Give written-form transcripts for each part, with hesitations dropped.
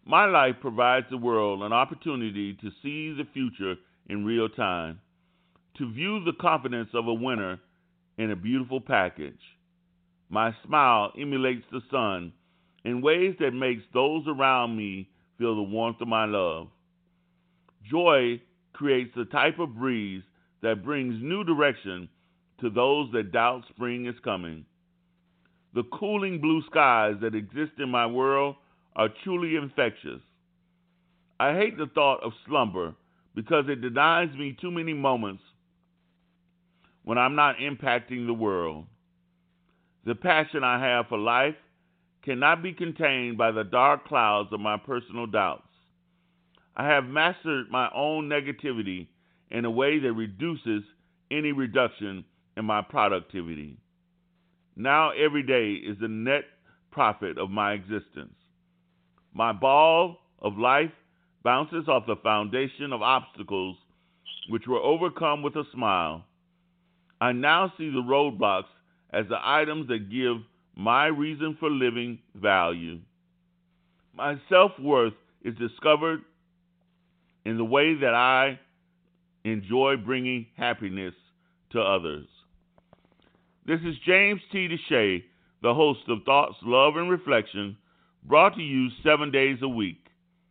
My life provides the world an opportunity to see the future in real time, to view the confidence of a winner in a beautiful package. My smile emulates the sun in ways that makes those around me feel the warmth of my love. Joy creates the type of breeze that brings new direction to those that doubt spring is coming. The cooling blue skies that exist in my world are truly infectious. I hate the thought of slumber because it denies me too many moments when I'm not impacting the world. The passion I have for life cannot be contained by the dark clouds of my personal doubts. I have mastered my own negativity in a way that reduces any reduction in my productivity. Now every day is the net profit of my existence. My ball of life bounces off the foundation of obstacles which were overcome with a smile. I now see the roadblocks as the items that give my reason for living value. My self-worth is discovered in the way that I enjoy bringing happiness to others. This is James T. Deshay, the host of Thoughts, Love, and Reflection, brought to you 7 days a week.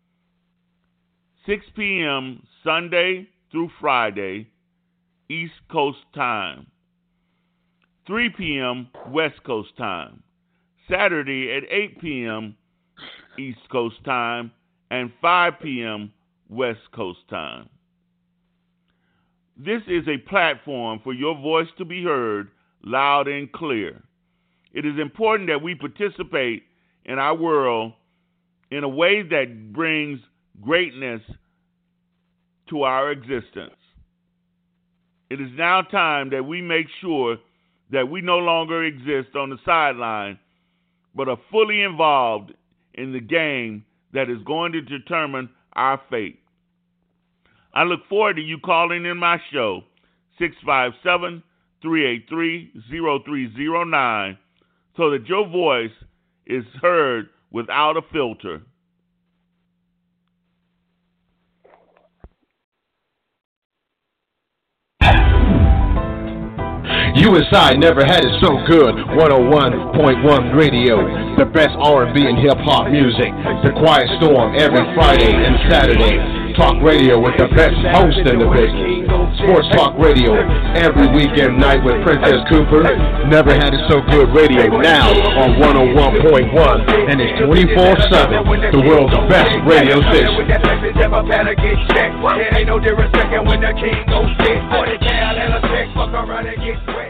6 p.m. Sunday through Friday, East Coast time. 3 p.m. West Coast time. Saturday at 8 p.m. East Coast time and 5 p.m. West Coast time. This is a platform for your voice to be heard loud and clear. It is important that we participate in our world in a way that brings greatness to our existence. It is now time that we make sure that we no longer exist on the sideline, but are fully involved in the game that is going to determine our fate. I look forward to you calling in my show, 657-383-0309, so that your voice is heard without a filter. USI never had it so good. 101.1 Radio, the best R&B and hip-hop music. The Quiet Storm every Friday and Saturday. Talk radio with the best host in the business. Sports Talk Radio every weekend night with Princess Cooper. Never had it so good radio now on 101.1, and it's 24/7. The world's best radio station. It ain't no different second when the king goes sick. For the gal and a chick, fuck around and get wet.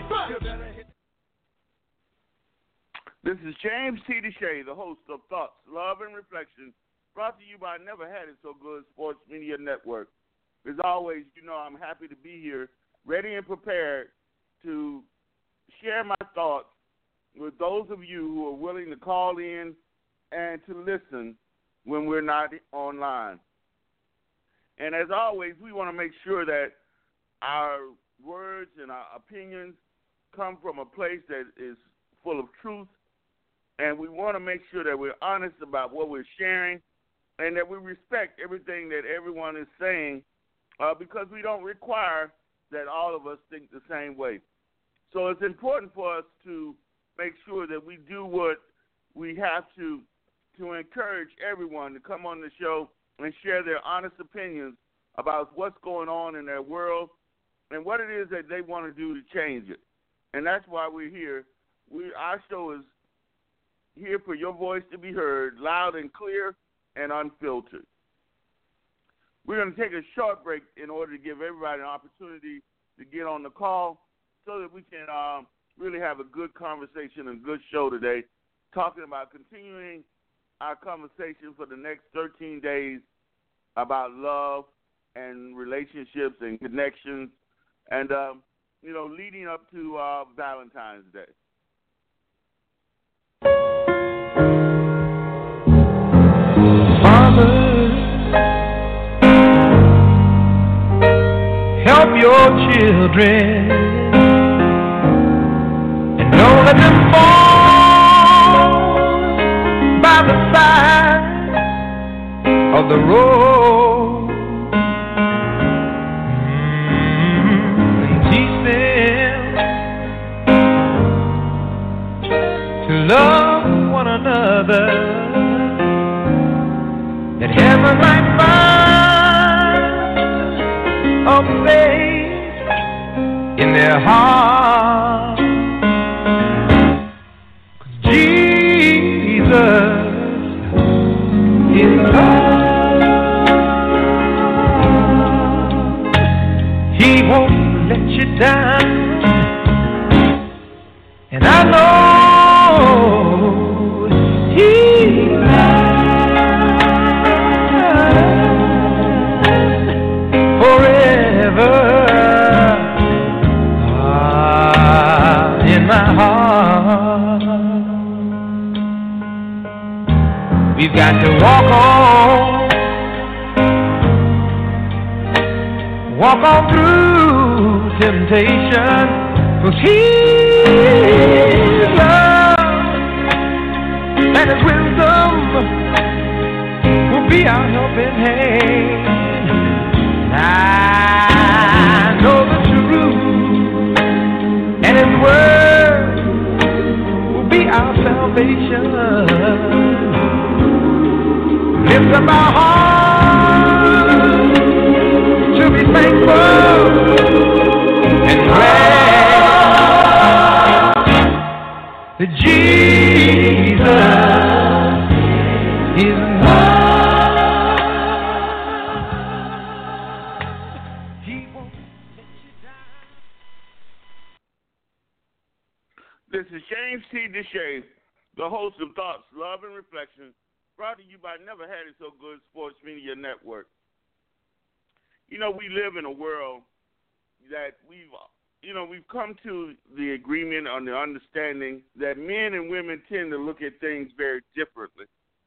This is James T. Deshay, the host of Thoughts, Love, and Reflection, brought to you by Never Had It So Good Sports Media Network. As always, you know I'm happy to be here, ready and prepared to share my thoughts with those of you who are willing to call in and to listen when we're not online. And as always, we want to make sure that our words and our opinions come from a place that is full of truth, and we want to make sure that we're honest about what we're sharing and that we respect everything that everyone is saying because we don't require that all of us think the same way. So it's important for us to make sure that we do what we have to encourage everyone to come on the show and share their honest opinions about what's going on in their world and what it is that they want to do to change it. And that's why we're here. Our show is here for your voice to be heard loud and clear and unfiltered. We're going to take a short break in order to give everybody an opportunity to get on the call so that we can really have a good conversation and good show today, talking about continuing our conversation for the next 13 days about love and relationships and connections and, leading up to Valentine's Day. Fathers, help your children and don't let them fall by the side the road. And teach them to love one another, that heaven might find a place in their hearts. 'Cause Jesus is love. He won't let you down, and I know He's forever in my heart. We've got to walk on through temptation, 'cause His love and His wisdom will be our helping hand. I know the truth, and His word will be our salvation. Lift up our hearts to be thankful and glad that Jesus is love. He won't let you down. This is James T. Deshay, the host of Thoughts, Love, and Reflection, brought to you by Never Had It So Good Sports Media Network. You know, we live in a world that we've come to the agreement on the understanding that men and women tend to look at things very differently.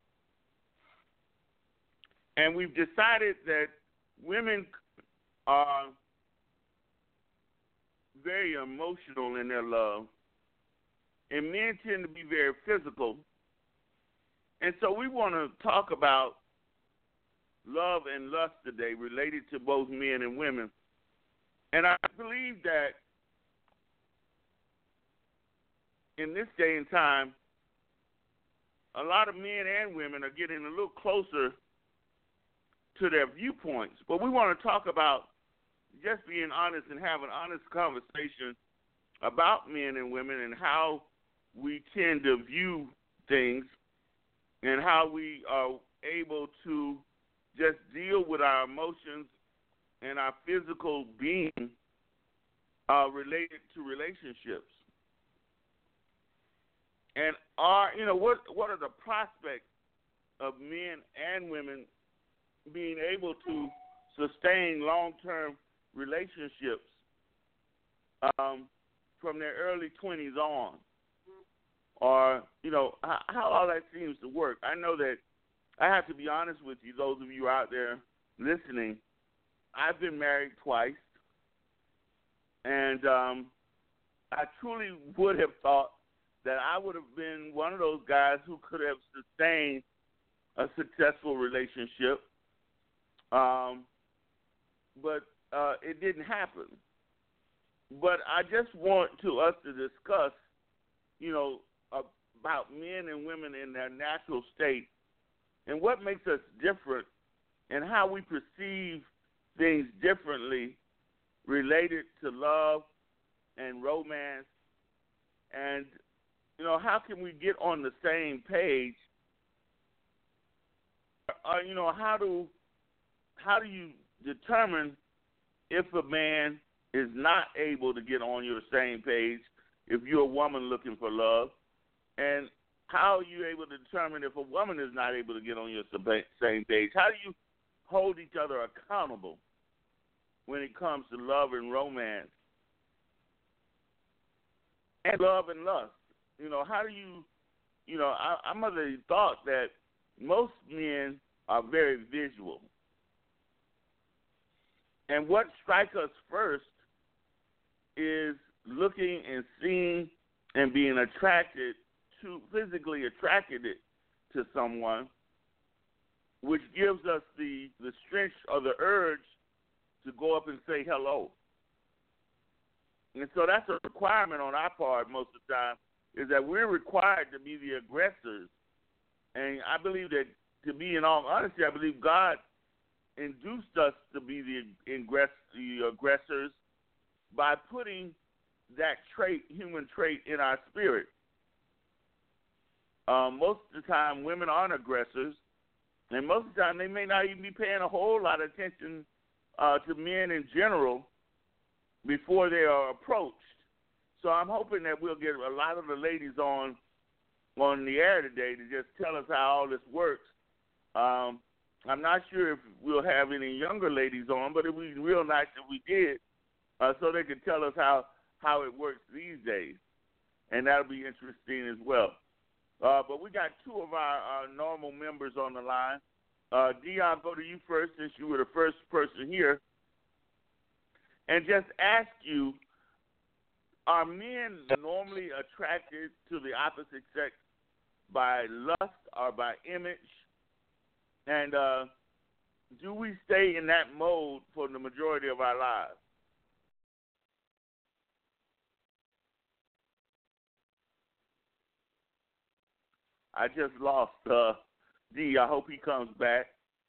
And we've decided that women are very emotional in their love, and men tend to be very physical. And so we want to talk about love and lust today, related to both men and women. And I believe that in this day and time, a lot of men and women are getting a little closer to their viewpoints. But we want to talk about just being honest and have an honest conversation about men and women and how we tend to view things and how we are able to just deal with our emotions and our physical being related to relationships. And what are the prospects of men and women being able to sustain long-term relationships from their early 20s on? Or, how all that seems to work. I know that I have to be honest with you, those of you out there listening. I've been married twice, and I truly would have thought that I would have been one of those guys who could have sustained a successful relationship, but it didn't happen. But I just want us to discuss, about men and women in their natural state and what makes us different and how we perceive things differently related to love and romance, and how can we get on the same page? How do you determine if a man is not able to get on your same page if you're a woman looking for love? And how are you able to determine if a woman is not able to get on your same page? How do you hold each other accountable when it comes to love and romance and love and lust? How do you, I'm of the thought that most men are very visual. And what strikes us first is looking and seeing and being physically attracted to someone. which gives us the strength or the urge to go up and say hello. And so that's a requirement on our part most of the time, is that we're required to be the aggressors. And I believe that, to be in all honesty, I believe God induced us to be the aggressors by putting that trait, human trait, in our spirit. Most of the time, women aren't aggressors, and most of the time they may not even be paying a whole lot of attention to men in general before they are approached. So I'm hoping that we'll get a lot of the ladies on the air today to just tell us how all this works. I'm not sure if we'll have any younger ladies on, but it would be real nice if we did, so they could tell us how it works these days, and that'll be interesting as well. But we got two of our normal members on the line. Dee, I'll go to you first since you were the first person here, and just ask you, are men normally attracted to the opposite sex by lust or by image? And do we stay in that mode for the majority of our lives? I just lost D. I hope he comes back.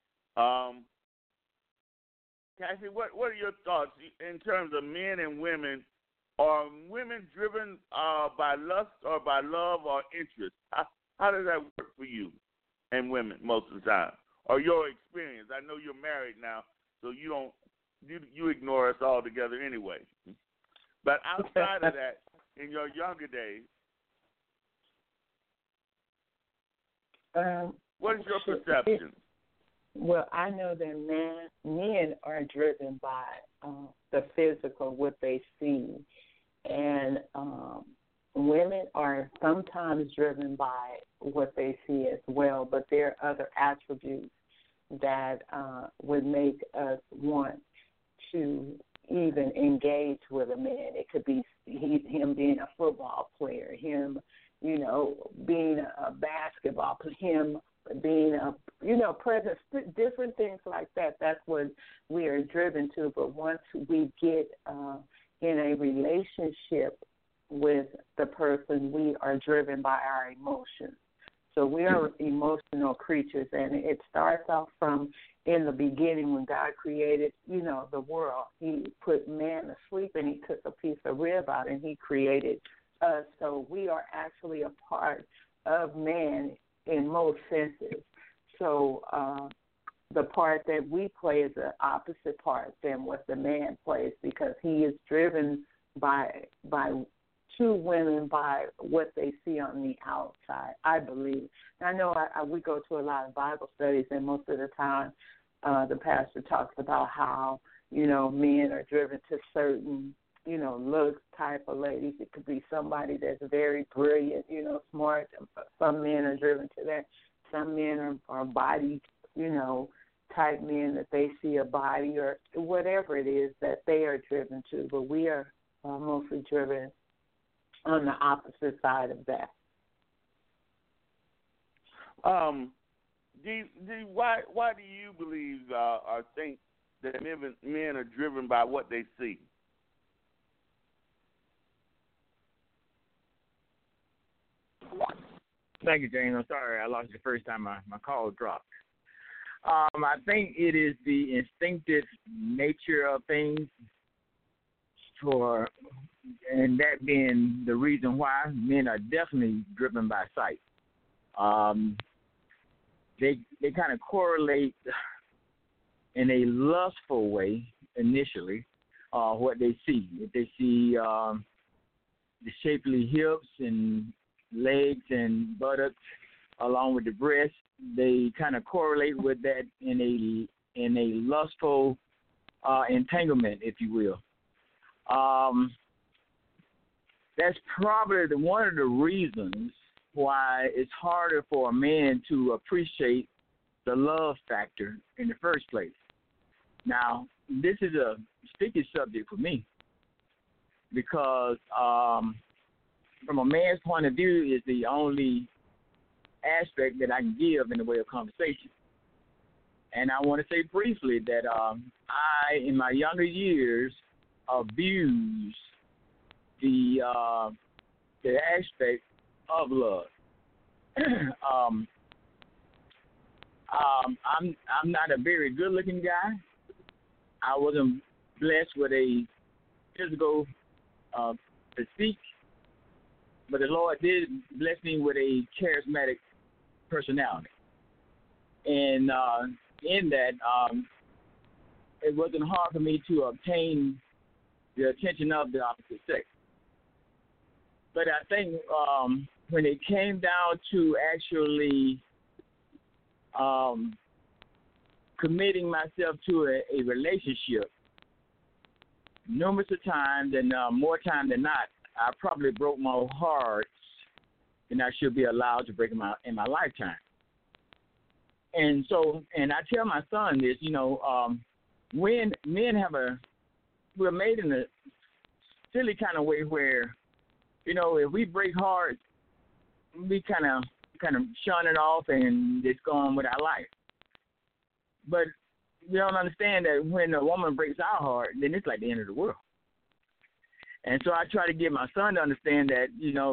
Cassie, what are your thoughts in terms of men and women? Are women driven by lust or by love or interest? How does that work for you and women most of the time? Or your experience? I know you're married now, so you ignore us altogether anyway. But outside of that, in your younger days, what is your perception? Well, I know that men are driven by the physical, what they see, and women are sometimes driven by what they see as well, but there are other attributes that would make us want to even engage with a man. It could be him being a football player, him, being a basketball player, him being present, different things like that. That's what we are driven to. But once we get in a relationship with the person, we are driven by our emotions. So we are emotional creatures, and it starts off from in the beginning when God created, the world. He put man to sleep, and he took a piece of rib out, and he created us. So we are actually a part of man in most senses. So the part that we play is the opposite part than what the man plays, because he is driven by two women by what they see on the outside, I believe. And I know we go to a lot of Bible studies, and most of the time the pastor talks about how, men are driven to certain, looks type of ladies. It could be somebody that's very brilliant, smart. Some men are driven to that. Some men are body, type men that they see a body or whatever it is that they are driven to. But we are mostly driven on the opposite side of that. Why do you believe or think that men are driven by what they see? Thank you, James. I'm sorry I lost you the first time my call dropped. I think it is the instinctive nature of things, and that being the reason why men are definitely driven by sight. They kind of correlate in a lustful way initially what they see. If they see the shapely hips and legs and buttocks along with the breast, they kind of correlate with that in a lustful entanglement, if you will. That's probably one of the reasons why it's harder for a man to appreciate the love factor in the first place. Now, this is a sticky subject for me because from a man's point of view is the only aspect that I can give in the way of conversation. And I want to say briefly that I, in my younger years, abused the aspect of love. I'm not a very good-looking guy. I wasn't blessed with a physical physique, but the Lord did bless me with a charismatic personality. And in that, it wasn't hard for me to obtain the attention of the opposite sex. But I think when it came down to actually committing myself to a relationship, numerous of times and more time than not, I probably broke more hearts than I should be allowed to break in my lifetime. And so, and I tell my son this, when men we're made in a silly kind of way where, if we break hearts, we kind of shun it off and just go on with our life. But we don't understand that when a woman breaks our heart, then it's like the end of the world. And so I try to get my son to understand that,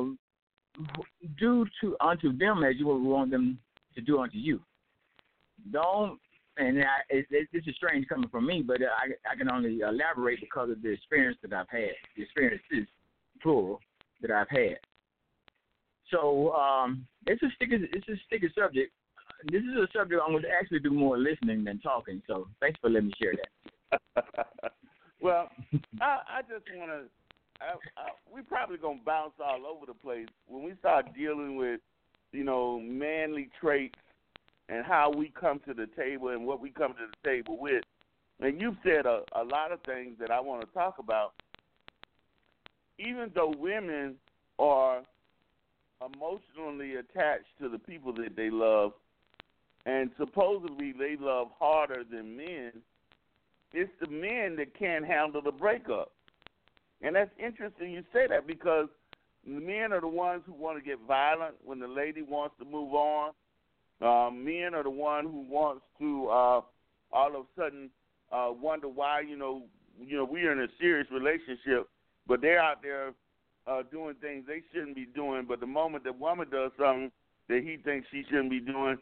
do unto them as you would want them to do unto you. Don't, and this is strange coming from me, but I can only elaborate because of the experience that I've had, the experiences, plural, that I've had. So it's a sticky subject. This is a subject I'm going to actually do more listening than talking. So thanks for letting me share that. Well, I just want to. We probably gonna bounce all over the place when we start dealing with, manly traits and how we come to the table and what we come to the table with. And you've said a lot of things that I want to talk about. Even though women are emotionally attached to the people that they love, and supposedly they love harder than men, it's the men that can't handle the breakup. And that's interesting you say that, because the men are the ones who want to get violent when the lady wants to move on. Men are the one who wants to all of a sudden wonder why, we're in a serious relationship, but they're out there doing things they shouldn't be doing. But the moment the woman does something that he thinks she shouldn't be doing,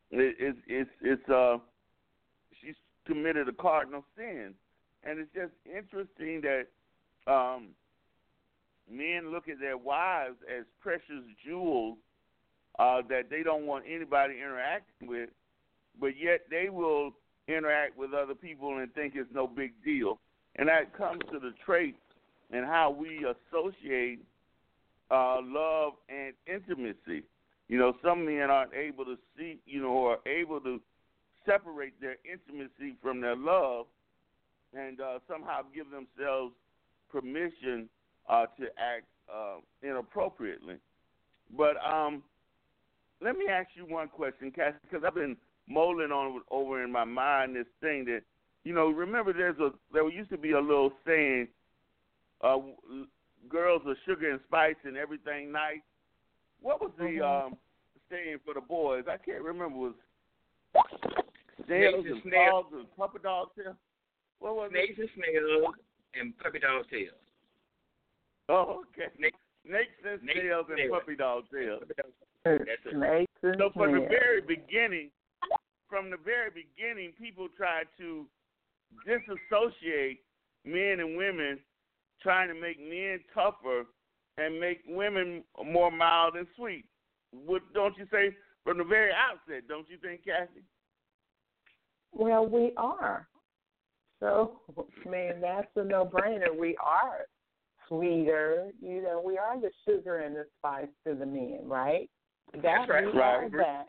she's committed a cardinal sin. And it's just interesting that men look at their wives as precious jewels that they don't want anybody interacting with, but yet they will interact with other people and think it's no big deal. And that comes to the traits and how we associate love and intimacy. Some men aren't able to see, or able to separate their intimacy from their love and somehow give themselves permission to act inappropriately. But let me ask you one question, Cassie, because I've been mulling on over in my mind this thing that, remember there used to be a little saying, girls are sugar and spice and everything nice. What was the saying for the boys? I can't remember. Was snails and frogs and puppy dog tail? What was Snakes and snails and puppy dog tails. Oh, okay. Snakes and snails and puppy dog tails. Snakes and so from snails. the very beginning, people tried to disassociate men and women, trying to make men tougher and make women more mild and sweet. Don't you say from the very outset? Don't you think, Cassie? Well, we are. So, that's a no-brainer. We are sweeter. We are the sugar and the spice to the men, right? That's right. We are that.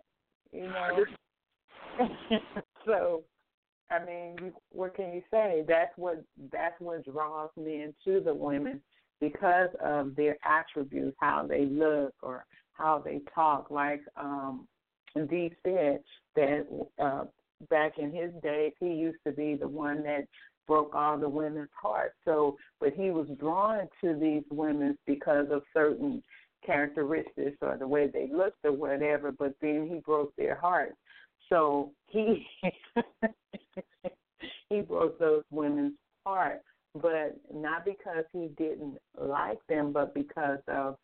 So, what can you say? That's what draws men to the women, because of their attributes, how they look or how they talk. Like Dee said, that back in his days, he used to be the one that broke all the women's hearts. So, but he was drawn to these women because of certain characteristics or the way they looked or whatever, but then he broke their hearts. So he he broke those women's heart, but not because he didn't like them, but because of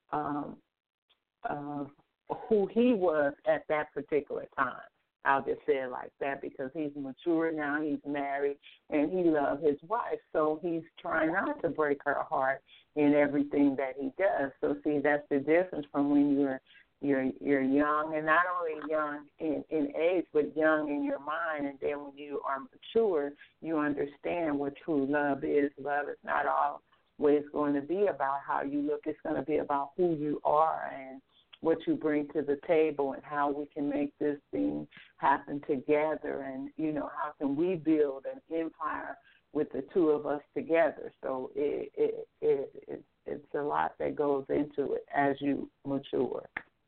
who he was at that particular time. I'll just say it like that because he's mature now, he's married, and he loves his wife. So he's trying not to break her heart in everything that he does. So see, that's the difference from when you're young, and not only young in age, but young in your mind. And then when you are mature, you understand what true love is. Love is not always going to be about how you look. It's going to be about who you are and what you bring to the table and how we can make this thing happen together. And, you know, how can we build an empire with the two of us together? So it's a lot that goes into it as you mature.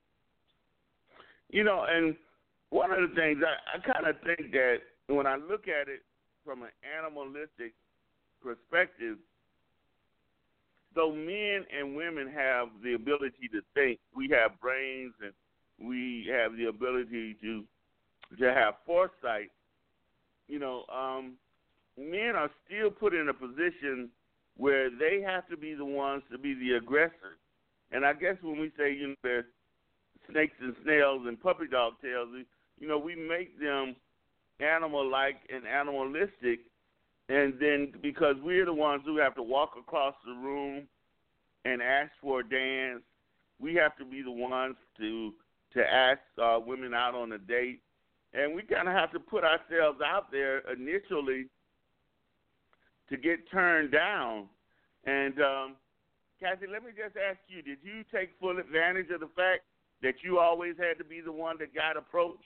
You know, and one of the things I kind of think that when I look at it from an animalistic perspective, though men and women have the ability to think, we have brains and we have the ability to have foresight, you know, men are still put in a position where they have to be the ones to be the aggressor. And I guess when we say, you know, there's snakes and snails and puppy dog tails, you know, we make them animal-like and animalistic. And then because we're the ones who have to walk across the room and ask for a dance, we have to be the ones to ask women out on a date. And we kind of have to put ourselves out there initially to get turned down. And, Kathy, let me just ask you, did you take full advantage of the fact that you always had to be the one that got approached?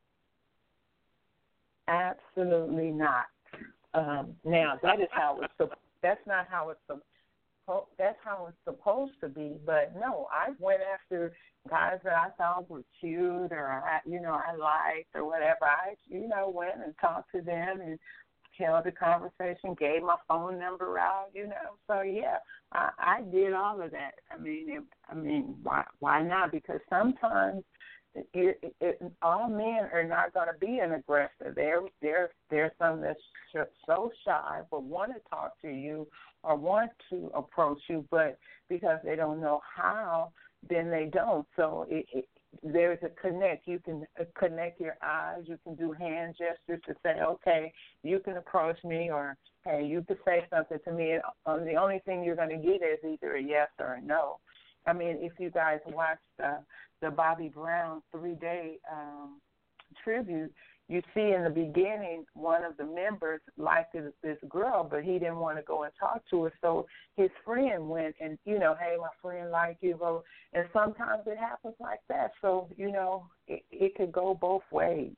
Absolutely not. Now that is how it's. That's not how it's. That's how it's supposed to be. But no, I went after guys that I thought were cute or I liked or whatever. I went and talked to them and held a conversation, gave my phone number out. So yeah, I did all of that. I mean, why not? Because sometimes. All men are not going to be an aggressor. There's some that's so shy but want to talk to you or want to approach you, but because they don't know how, then they don't. So there's a connect. You can connect your eyes. You can do hand gestures to say, okay, you can approach me, or hey, you can say something to me. The only thing you're going to get is either a yes or a no. I mean, if you guys watched the Bobby Brown 3-day tribute, you see in the beginning one of the members liked this girl, but he didn't want to go and talk to her. So his friend went and, hey, my friend liked you. And sometimes it happens like that. So, it could go both ways.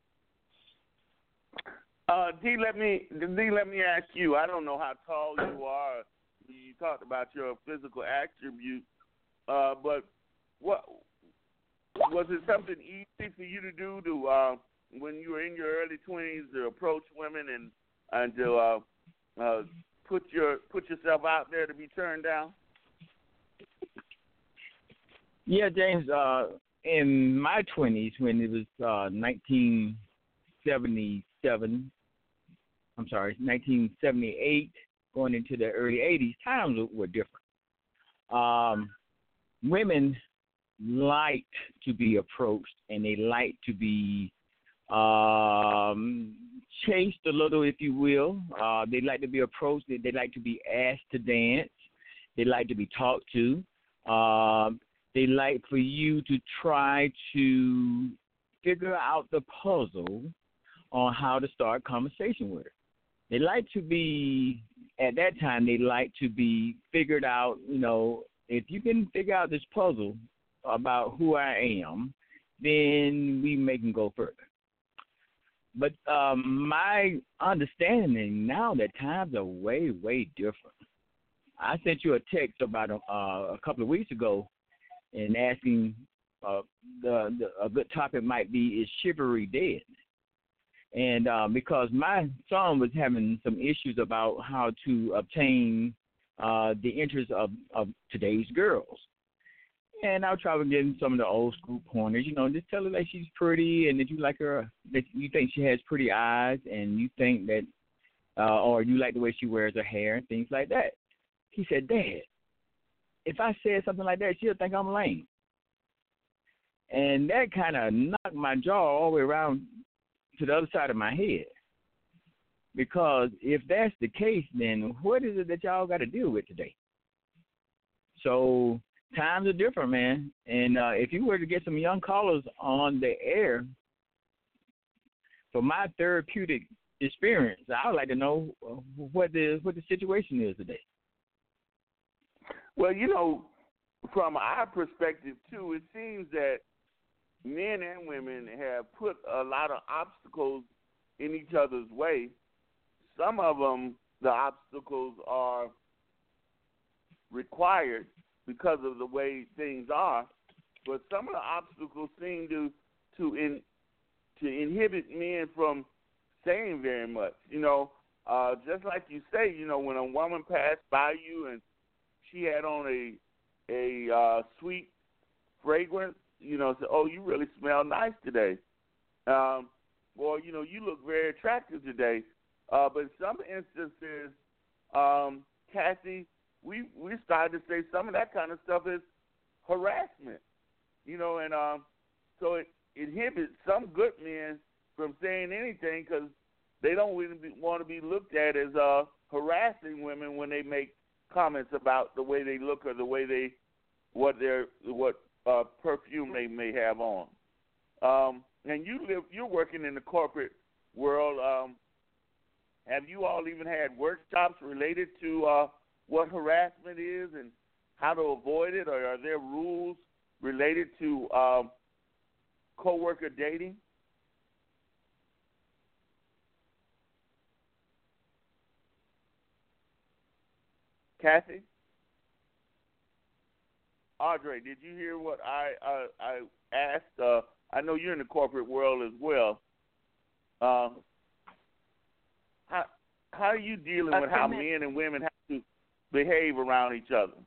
D, let me ask you, I don't know how tall you are. You talked about your physical attributes. But what was it something easy for you to do when you were in your early 20s to approach women and to put yourself out there to be turned down? Yeah, James. In my 20s, when it was 1978, going into the early 80s, times were different. Women like to be approached, and they like to be chased a little, if you will. They like to be approached. They like to be asked to dance. They like to be talked to. They like for you to try to figure out the puzzle on how to start conversation with her. They like to be, at that time, they like to be figured out, if you can figure out this puzzle about who I am, then we can go further. But my understanding now that times are way, way different. I sent you a text about a couple of weeks ago and asking a good topic might be, is chivalry dead? And because my son was having some issues about how to obtain the interest of today's girls. And I'll try to get in some of the old school pointers. Just tell her that she's pretty and that you like her, that you think she has pretty eyes, and you think that, or you like the way she wears her hair and things like that. He said, Dad, if I said something like that, she'll think I'm lame. And that kind of knocked my jaw all the way around to the other side of my head. Because if that's the case, then what is it that y'all got to deal with today? So times are different, man. And if you were to get some young callers on the air, for my therapeutic experience, I would like to know what the situation is today. Well, from our perspective, too, it seems that men and women have put a lot of obstacles in each other's way. Some of them, the obstacles are required because of the way things are, but some of the obstacles seem to inhibit men from saying very much. Just like you say, when a woman passed by you and she had on a sweet fragrance, say, "Oh, you really smell nice today," or you look very attractive today. But in some instances, Kathy, we started to say some of that kind of stuff is harassment, and so it inhibits some good men from saying anything because they don't really want to be looked at as harassing women when they make comments about the way they look or the way what perfume they may have on. And you're working in the corporate world. Have you all even had workshops related to what harassment is and how to avoid it, or are there rules related to coworker dating? Kathy? Audrey, did you hear what I asked? I know you're in the corporate world as well. How are you dealing with how men and women have to behave around each other?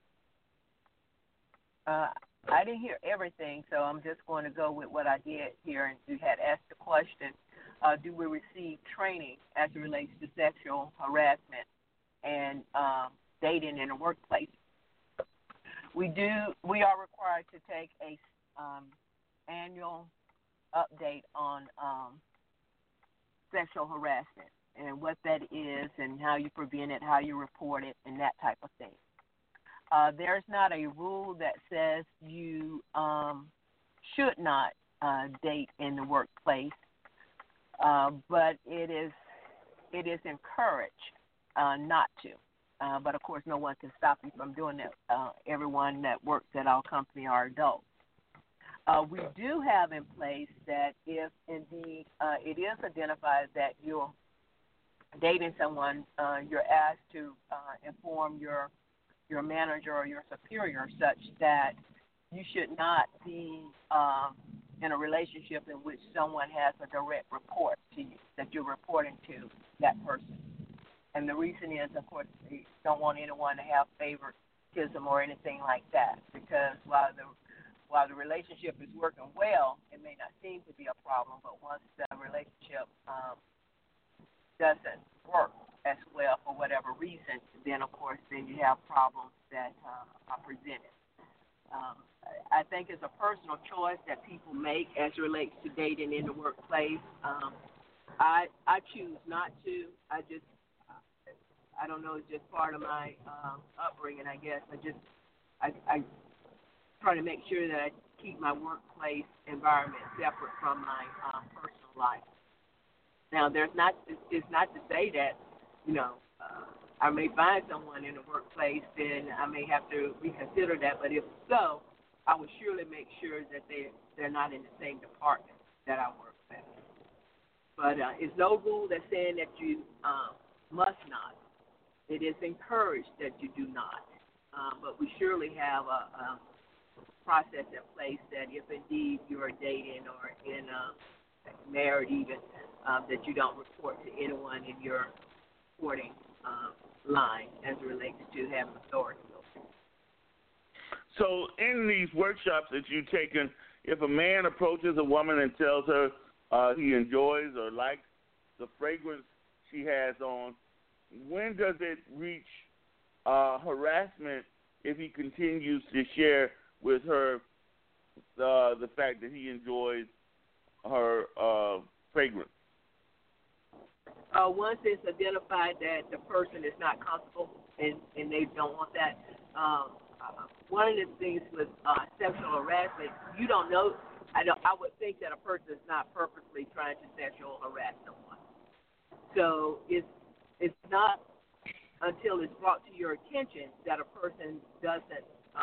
I didn't hear everything, so I'm just going to go with what I did hear. And you had asked the question, do we receive training as it relates to sexual harassment and dating in the workplace? We do. We are required to take a annual update on sexual harassment and what that is and how you prevent it, how you report it, and that type of thing. There's not a rule that says you should not date in the workplace, but it is encouraged not to. But, of course, no one can stop you from doing that. Everyone that works at our company are adults. We do have in place that if indeed it is identified that you're dating someone, you're asked to inform your manager or your superior such that you should not be in a relationship in which someone has a direct report to you, that you're reporting to that person. And the reason is, of course, they don't want anyone to have favoritism or anything like that, because while the relationship is working well, it may not seem to be a problem, but once the relationship doesn't work as well for whatever reason, then, of course, then you have problems that are presented. I think it's a personal choice that people make as it relates to dating in the workplace. I choose not to. I don't know, it's just part of my upbringing, I guess. I try to make sure that I keep my workplace environment separate from my personal life. Now, it's not to say that, I may find someone in the workplace, then I may have to reconsider that. But if so, I would surely make sure that they're not in the same department that I work with. But it's no rule that's saying that you must not. It is encouraged that you do not. But we surely have a process in place that if indeed you are dating or married even, that you don't report to anyone in your reporting line as it relates to having authority. So in these workshops that you've taken, if a man approaches a woman and tells her he enjoys or likes the fragrance she has on, when does it reach harassment if he continues to share with her the fact that he enjoys her fragrance? Once it's identified that the person is not comfortable and they don't want that, one of the things with sexual harassment, you don't know. I would think that a person is not purposely trying to sexual harass someone. So it's not until it's brought to your attention that a person doesn't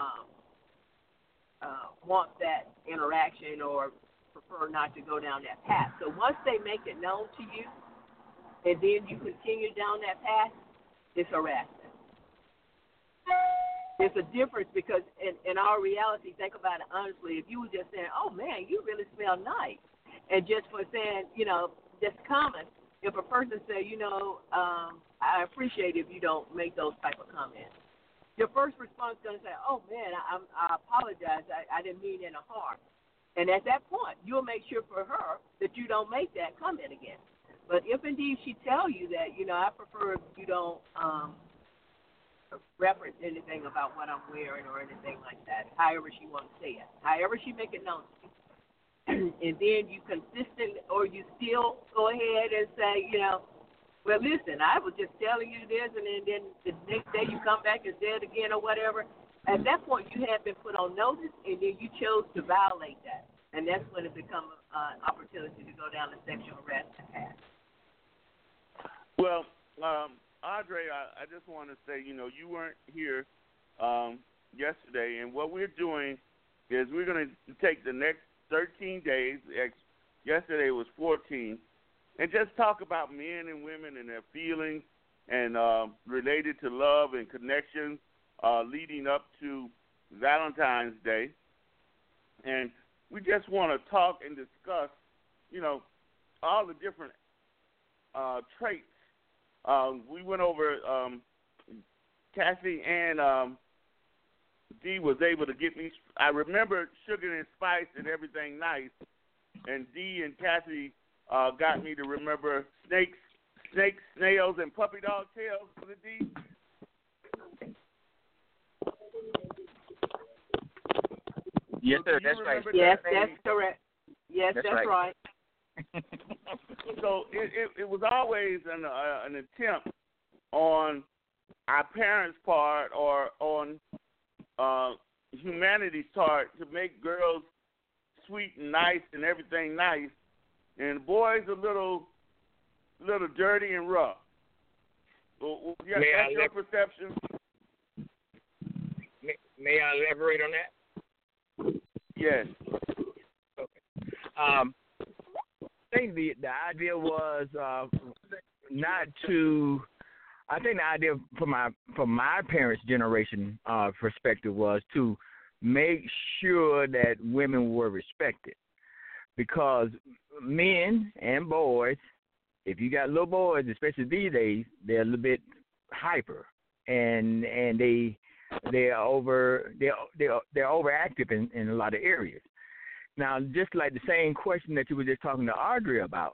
want that interaction or prefer not to go down that path. So once they make it known to you, and then you continue down that path, it's harassment. There's a difference because in our reality, think about it honestly, if you were just saying, oh, man, you really smell nice, and just for saying, just comment, if a person say, I appreciate if you don't make those type of comments, your first response is going to say, oh, man, I apologize. I didn't mean any harm. And at that point, you'll make sure for her that you don't make that comment again. But if indeed she tell you that, I prefer if you don't reference anything about what I'm wearing or anything like that, however she wants to say it, however she make it known to you. And then you consistent or you still go ahead and say, well, listen, I was just telling you this, and then the next day you come back and say it again or whatever. At that point, you have been put on notice, and then you chose to violate that. And that's when it becomes an opportunity to go down the sexual harassment path. Well, Audrey, I just want to say, you weren't here yesterday, and what we're doing is we're going to take the next 13 days, yesterday was 14, and just talk about men and women and their feelings and related to love and connections leading up to Valentine's Day. And we just want to talk and discuss, all the different traits. We went over, Kathy and Dee was able to get me. I remember sugar and spice and everything nice, and Dee and Kathy got me to remember snakes, snails, and puppy dog tails for the Dee. Yes, sir. That's right. Yes, that's correct. Yes, that's right. So it was always an attempt on our parents' part or on humanity's part to make girls sweet and nice and everything nice, and boys a little dirty and rough. That's your perception? May I elaborate on that? Yes. Okay. I think the idea was not to. I think the idea from my parents' generation perspective was to make sure that women were respected, because men and boys, if you got little boys, especially these days, they're a little bit hyper, and they're overactive in a lot of areas. Now, just like the same question that you were just talking to Audrey about,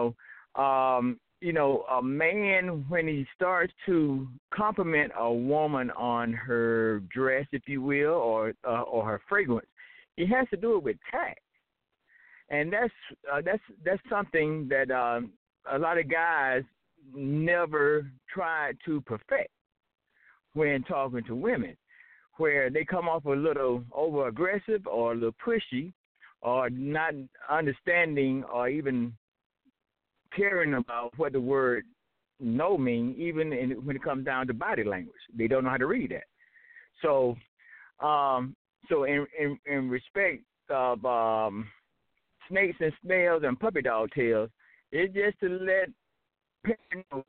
a man, when he starts to compliment a woman on her dress, if you will, or her fragrance, he has to do it with tact, and that's something that a lot of guys never try to perfect when talking to women, where they come off a little over aggressive or a little pushy, or not understanding or even caring about what the word no means, even when it comes down to body language. They don't know how to read that. So in respect of snakes and snails and puppy dog tails, it's just to let parents know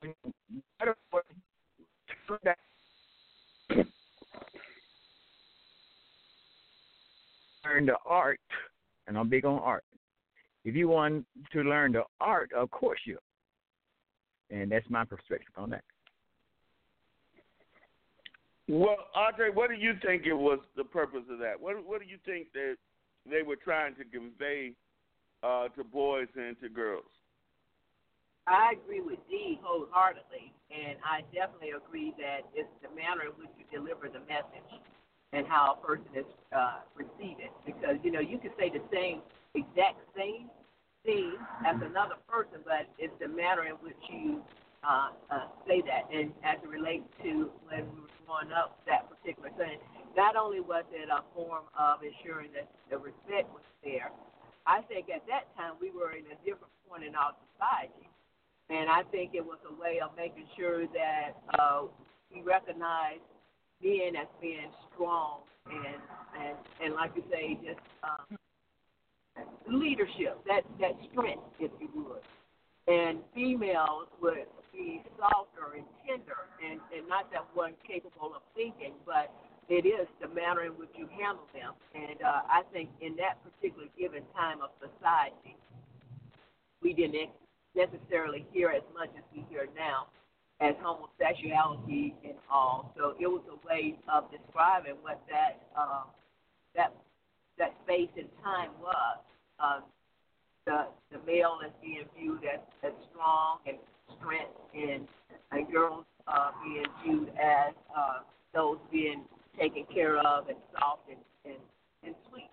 learn the art. And I'm big on art. If you want to learn the art of courtship, and that's my perspective on that. Well, Andre, what do you think it was the purpose of that? What do you think that they were trying to convey to boys and to girls? I agree with Dee wholeheartedly, and I definitely agree that it's the manner in which you deliver the message and how a person is receive it. Because, you know, you can say the exact same thing as another person, but it's the manner in which you say that. And as it relates to when we were growing up, that particular thing, not only was it a form of ensuring that the respect was there, I think at that time we were in a different point in our society. And I think it was a way of making sure that we recognize men as being strong and like you say, just leadership, that strength, if you would. And females would be softer and tender, and not that one capable of thinking, but it is the manner in which you handle them. And I think in that particular given time of society, we didn't necessarily hear as much as we hear now as homosexuality and all. So it was a way of describing what that space and time was. The male is being viewed as strong and strength, and girls being viewed as those being taken care of and soft and sweet.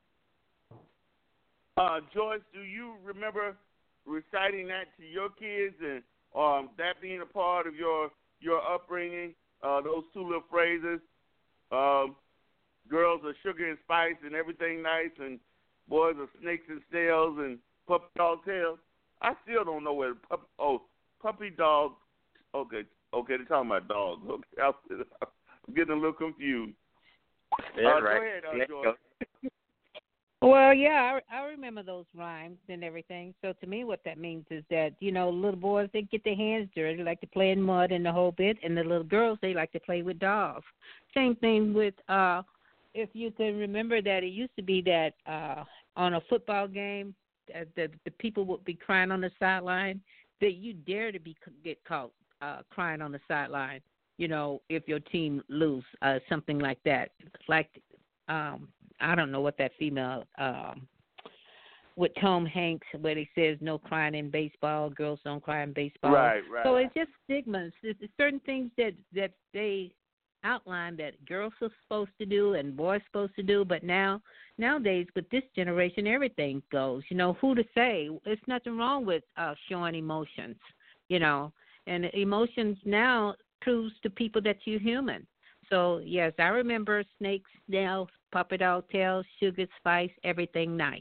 Joyce, do you remember reciting that to your kids and that being a part of your upbringing, those two little phrases, girls are sugar and spice and everything nice, and boys are snakes and snails and puppy dog tails? I still don't know where puppy dog. Okay, they're talking about dogs. Okay, I'm getting a little confused. That's Go right. ahead, Joyce. Well, yeah, I remember those rhymes and everything. So to me, what that means is that, you know, little boys, they get their hands dirty, like to play in mud and the whole bit, and the little girls, they like to play with dolls. Same thing with, if you can remember that it used to be that on a football game, the people would be crying on the sideline, that you dare to get caught crying on the sideline, you know, if your team lose, something like that. Like, I don't know what that female, with Tom Hanks, where he says no crying in baseball, girls don't cry in baseball. Right. So it's just stigmas. It's certain things that they outline that girls are supposed to do and boys supposed to do, but nowadays with this generation, everything goes. You know, who to say? There's nothing wrong with showing emotions, you know, and emotions now proves to people that you're human. So, yes, I remember snakes, snails, puppy dog tails, sugar, spice, everything nice.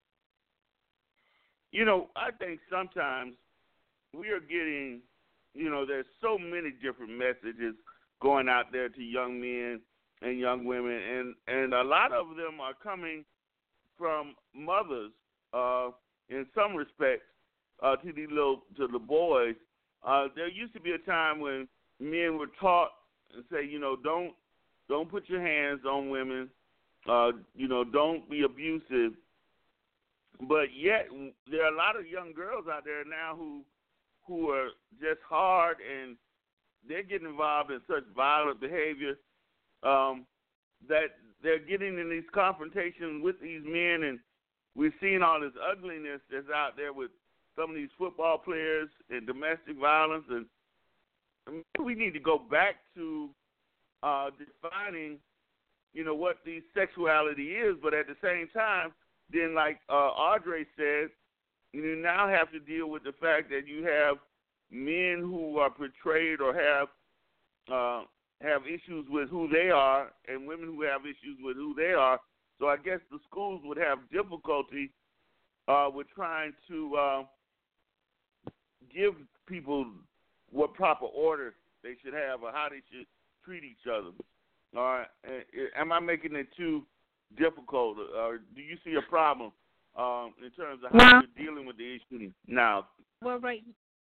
You know, I think sometimes we are getting, you know, there's so many different messages going out there to young men and young women, and a lot of them are coming from mothers in some respects to the boys. There used to be a time when men were taught and say, you know, don't put your hands on women, you know, don't be abusive. But yet there are a lot of young girls out there now who are just hard, and they're getting involved in such violent behavior that they're getting in these confrontations with these men, and we're seeing all this ugliness that's out there with some of these football players and domestic violence, and we need to go back to defining, you know, what the sexuality is, but at the same time, then like Audrey said, you now have to deal with the fact that you have men who are portrayed or have issues with who they are, and women who have issues with who they are. So I guess the schools would have difficulty with trying to give people what proper order they should have or how they should treat each other. All right. Am I making it too difficult, or do you see a problem in terms of how you're dealing with the issue now? Well, right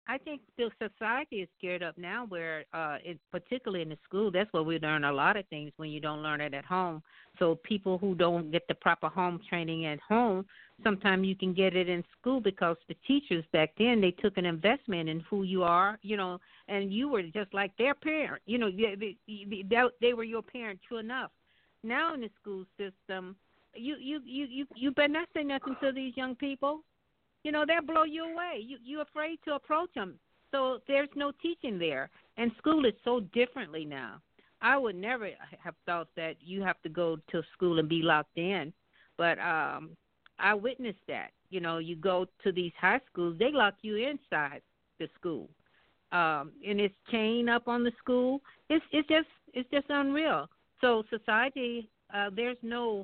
I think the society is geared up now where, particularly in the school, that's where we learn a lot of things when you don't learn it at home. So people who don't get the proper home training at home, sometimes you can get it in school because the teachers back then, they took an investment in who you are, and you were just like their parent. They were your parent, true enough. Now in the school system, you better not say nothing to these young people. They'll blow you away. You're afraid to approach them. So there's no teaching there. And school is so differently now. I would never have thought that you have to go to school and be locked in. But I witnessed that. You go to these high schools, they lock you inside the school. And it's chain up on the school. It's just unreal. So society, there's no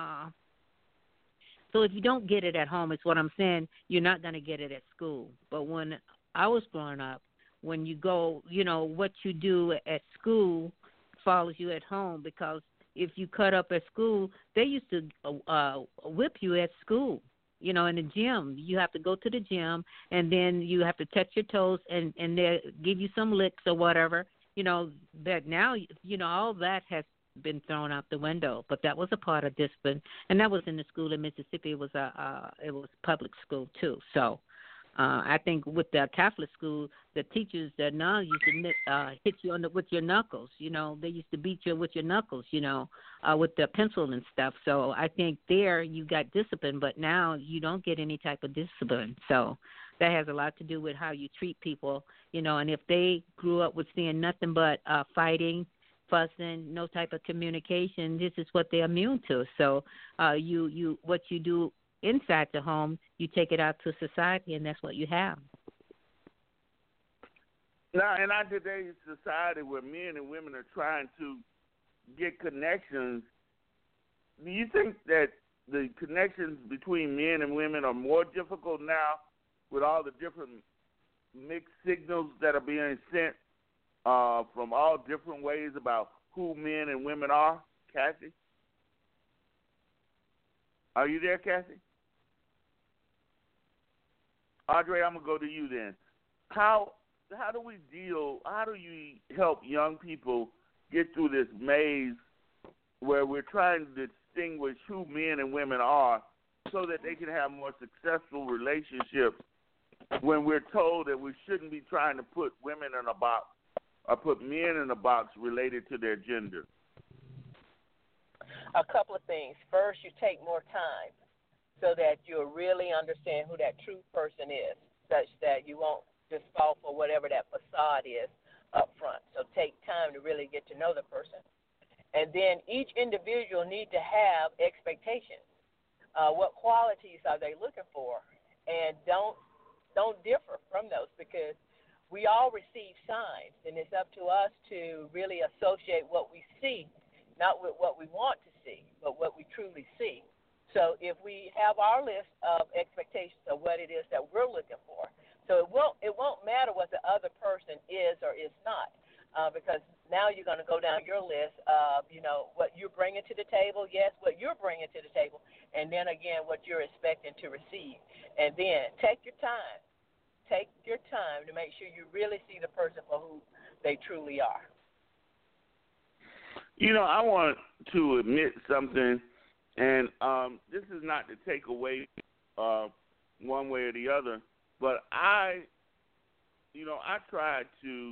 so if you don't get it at home, it's what I'm saying, you're not going to get it at school. But when I was growing up, when you go, what you do at school follows you at home, because if you cut up at school, they used to whip you at school. In the gym, you have to go to the gym, and then you have to touch your toes, and they give you some licks or whatever. That now, all that has been thrown out the window, but that was a part of discipline, and that was in the school in Mississippi. It was public school too. So I think with the Catholic school, the teachers that now used to hit you with your knuckles. They used to beat you with your knuckles. With the pencil and stuff. So I think there you got discipline, but now you don't get any type of discipline. So that has a lot to do with how you treat people. And if they grew up with seeing nothing but fighting, fussing, no type of communication, this is what they're immune to. So what you do inside the home, you take it out to society, and that's what you have. Now, in our today's society where men and women are trying to get connections, do you think that the connections between men and women are more difficult now with all the different mixed signals that are being sent from all different ways about who men and women are? Cassie? Are you there, Cassie? Audrey, I'm going to go to you then. How do you help young people get through this maze where we're trying to distinguish who men and women are so that they can have more successful relationships when we're told that we shouldn't be trying to put women in a box or put men in a box related to their gender? A couple of things. First, you take more time so that you'll really understand who that true person is, such that you won't just fall for whatever that facade is up front. So take time to really get to know the person. And then each individual need to have expectations. What qualities are they looking for? And don't differ from those, because we all receive signs, and it's up to us to really associate what we see, not with what we want to see, but what we truly see. So if we have our list of expectations of what it is that we're looking for, so it won't matter what the other person is or is not, because now you're going to go down your list of, what you're bringing to the table, yes, what you're bringing to the table, and then again what you're expecting to receive. And then take your time. Take your time to make sure you really see the person for who they truly are. I want to admit something, and this is not to take away one way or the other, but I tried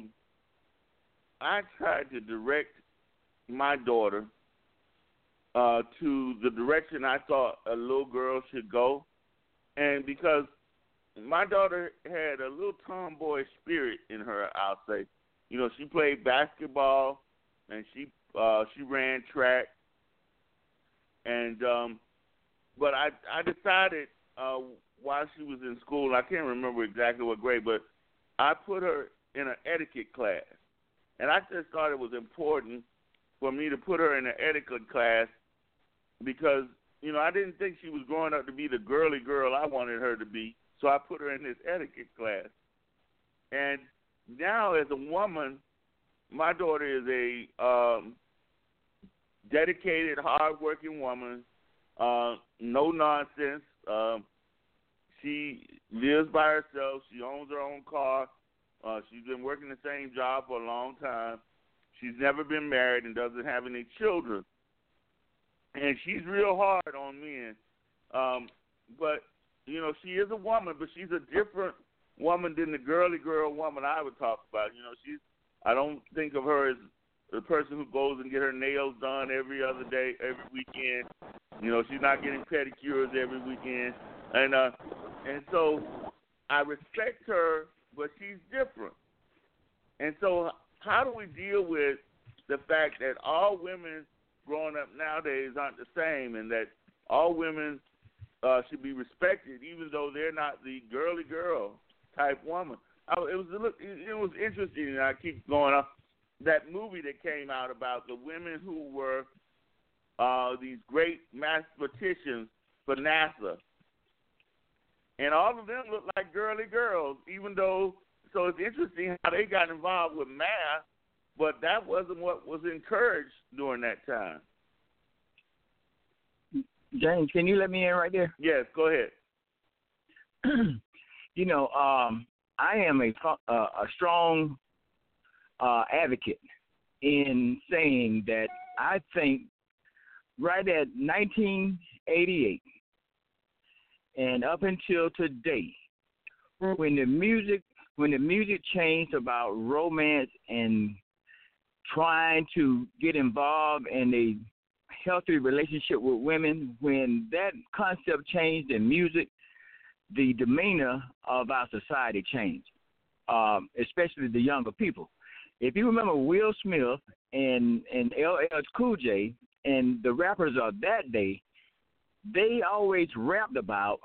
to direct my daughter to the direction I thought a little girl should go, and because my daughter had a little tomboy spirit in her, I'll say. She played basketball and she ran track, and but I decided while she was in school, I can't remember exactly what grade, but I put her in an etiquette class, and I just thought it was important for me to put her in an etiquette class because I didn't think she was growing up to be the girly girl I wanted her to be. So I put her in this etiquette class. And now as a woman, my daughter is a dedicated, hardworking woman, no nonsense. She lives by herself. She owns her own car. She's been working the same job for a long time. She's never been married and doesn't have any children. And she's real hard on men. But, you know, she is a woman, but she's a different woman than the girly girl woman I would talk about. You know, I don't think of her as the person who goes and get her nails done every other day, every weekend. You know, she's not getting pedicures every weekend. And so I respect her, but she's different. And so how do we deal with the fact that all women growing up nowadays aren't the same, and that all women should be respected, even though they're not the girly girl type woman? It was interesting, and I keep going up, that movie that came out about the women who were these great mathematicians for NASA. And all of them look like girly girls, even though, so it's interesting how they got involved with math, but that wasn't what was encouraged during that time. James, can you let me in right there? Yes, go ahead. You know, I am a strong advocate in saying that I think right at 1988 and up until today, when the music changed about romance and trying to get involved in a healthy relationship with women, when that concept changed in music, the demeanor of our society changed, especially the younger people. If you remember Will Smith and LL Cool J and the rappers of that day, they always rapped about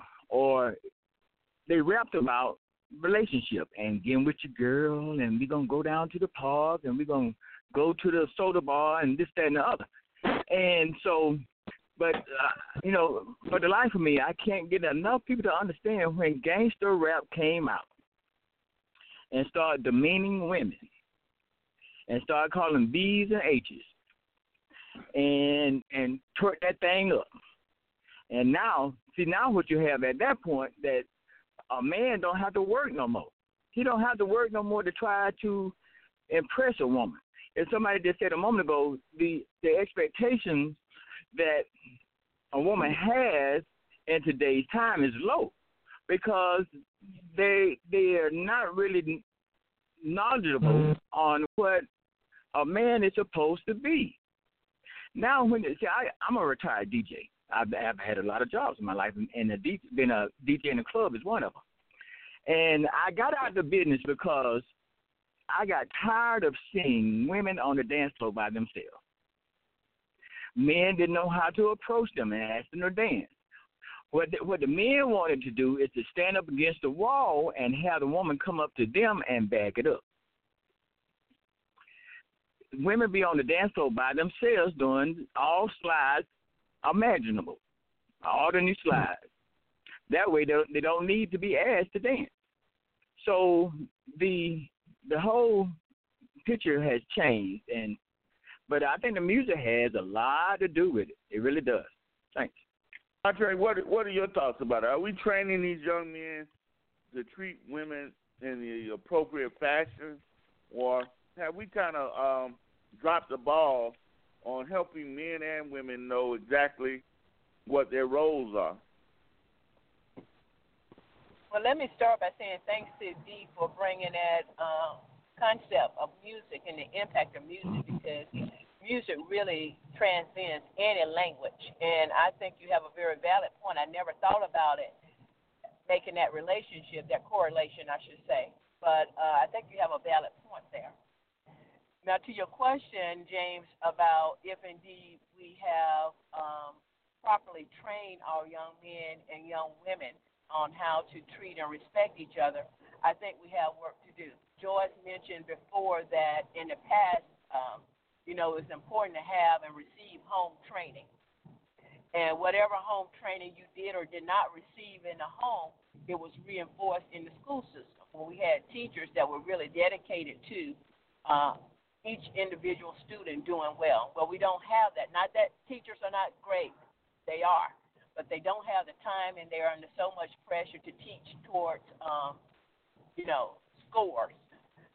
relationship and getting with your girl, and we're going to go down to the park, and we're going to go to the soda bar, and this, that, and the other. And so, but, you know, for the life of me, I can't get enough people to understand when gangster rap came out and started demeaning women and started calling B's and H's and twerk that thing up. And now what you have at that point, that a man don't have to work no more. He don't have to work no more to try to impress a woman. As somebody just said a moment ago, the expectation that a woman has in today's time is low because they are not really knowledgeable on what a man is supposed to be. Now, I'm a retired DJ. I've had a lot of jobs in my life, and being a DJ in a club is one of them. And I got out of the business because I got tired of seeing women on the dance floor by themselves. Men didn't know how to approach them and ask them to dance. What the men wanted to do is to stand up against the wall and have the woman come up to them and back it up. Women be on the dance floor by themselves doing all slides imaginable, all the new slides. That way they don't need to be asked to dance. So the whole picture has changed, but I think the music has a lot to do with it. It really does. Thanks. Andre, what are your thoughts about it? Are we training these young men to treat women in the appropriate fashion, or have we kind of dropped the ball on helping men and women know exactly what their roles are? Well, let me start by saying thanks to Dee for bringing that concept of music and the impact of music, because music really transcends any language. And I think you have a very valid point. I never thought about it, making that relationship, that correlation, I should say. But I think you have a valid point there. Now, to your question, James, about if indeed we have properly trained our young men and young women on how to treat and respect each other, I think we have work to do. Joyce mentioned before that in the past, it's important to have and receive home training. And whatever home training you did or did not receive in the home, it was reinforced in the school system, where we had teachers that were really dedicated to each individual student doing well. Well, we don't have that. Not that teachers are not great. They are. But they don't have the time, and they're under so much pressure to teach towards, scores.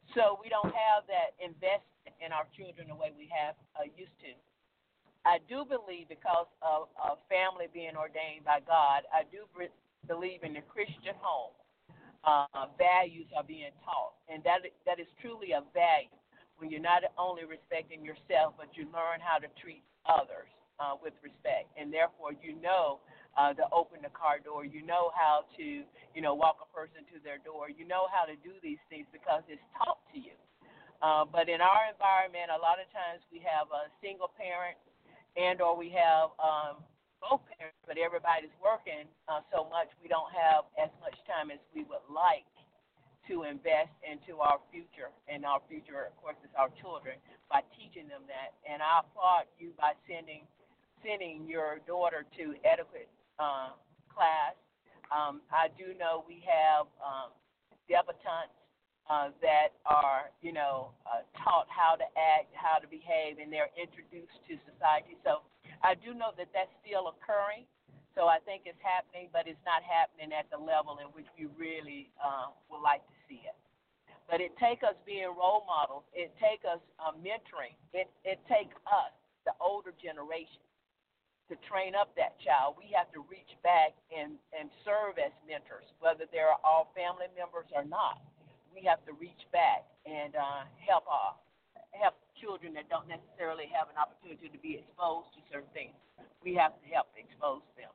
So we don't have that investment in our children the way we have used to. I do believe because of family being ordained by God, I do believe in the Christian home. Values are being taught, and that is truly a value when you're not only respecting yourself, but you learn how to treat others with respect, and therefore to open the car door. You know how to, walk a person to their door. You know how to do these things because it's taught to you. But in our environment, a lot of times we have a single parent or we have both parents, but everybody's working so much we don't have as much time as we would like to invest into our future. And our future, of course, is our children, by teaching them that. And I applaud you by sending your daughter to etiquette class. I do know we have debutantes that are, taught how to act, how to behave, and they're introduced to society. So I do know that that's still occurring. So I think it's happening, but it's not happening at the level in which we really would like to see it. But it takes us being role models. It takes us mentoring. It takes us, the older generation, to train up that child. We have to reach back and serve as mentors, whether they're all family members or not. We have to reach back and help children that don't necessarily have an opportunity to be exposed to certain things. We have to help expose them.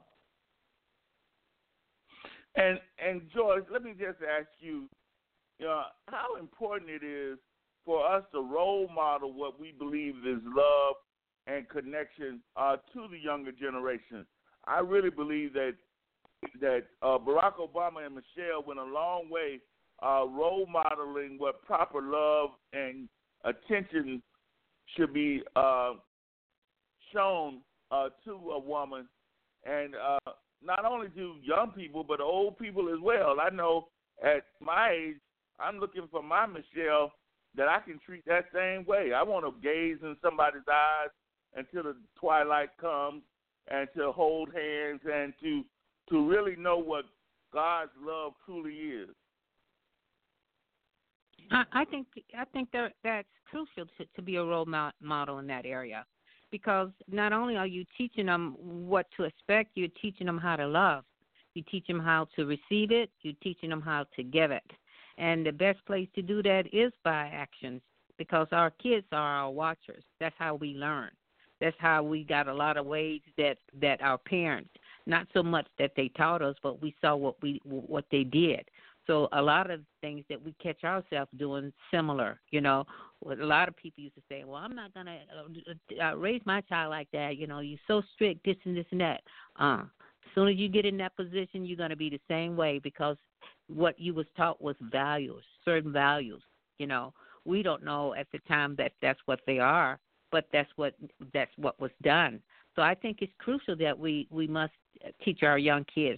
And Joyce, let me just ask you, how important it is for us to role model what we believe is love and connection to the younger generation. I really believe that Barack Obama and Michelle went a long way role modeling what proper love and attention should be shown to a woman, and not only to young people but old people as well. I know at my age, I'm looking for my Michelle that I can treat that same way. I want to gaze in somebody's eyes until the twilight comes, and to hold hands, and to really know what God's love truly is. I think that's crucial to be a role model in that area, because not only are you teaching them what to expect, you're teaching them how to love. You teach them how to receive it. You're teaching them how to give it. And the best place to do that is by actions, because our kids are our watchers. That's how we learn. That's how we got a lot of ways that our parents, not so much that they taught us, but we saw what they did. So a lot of things that we catch ourselves doing similar, a lot of people used to say, well, I'm not going to raise my child like that. You're so strict, this and this and that. As soon as you get in that position, you're going to be the same way, because what you was taught was values, certain values. We don't know at the time that that's what they are, but that's what was done. So I think it's crucial that we must teach our young kids,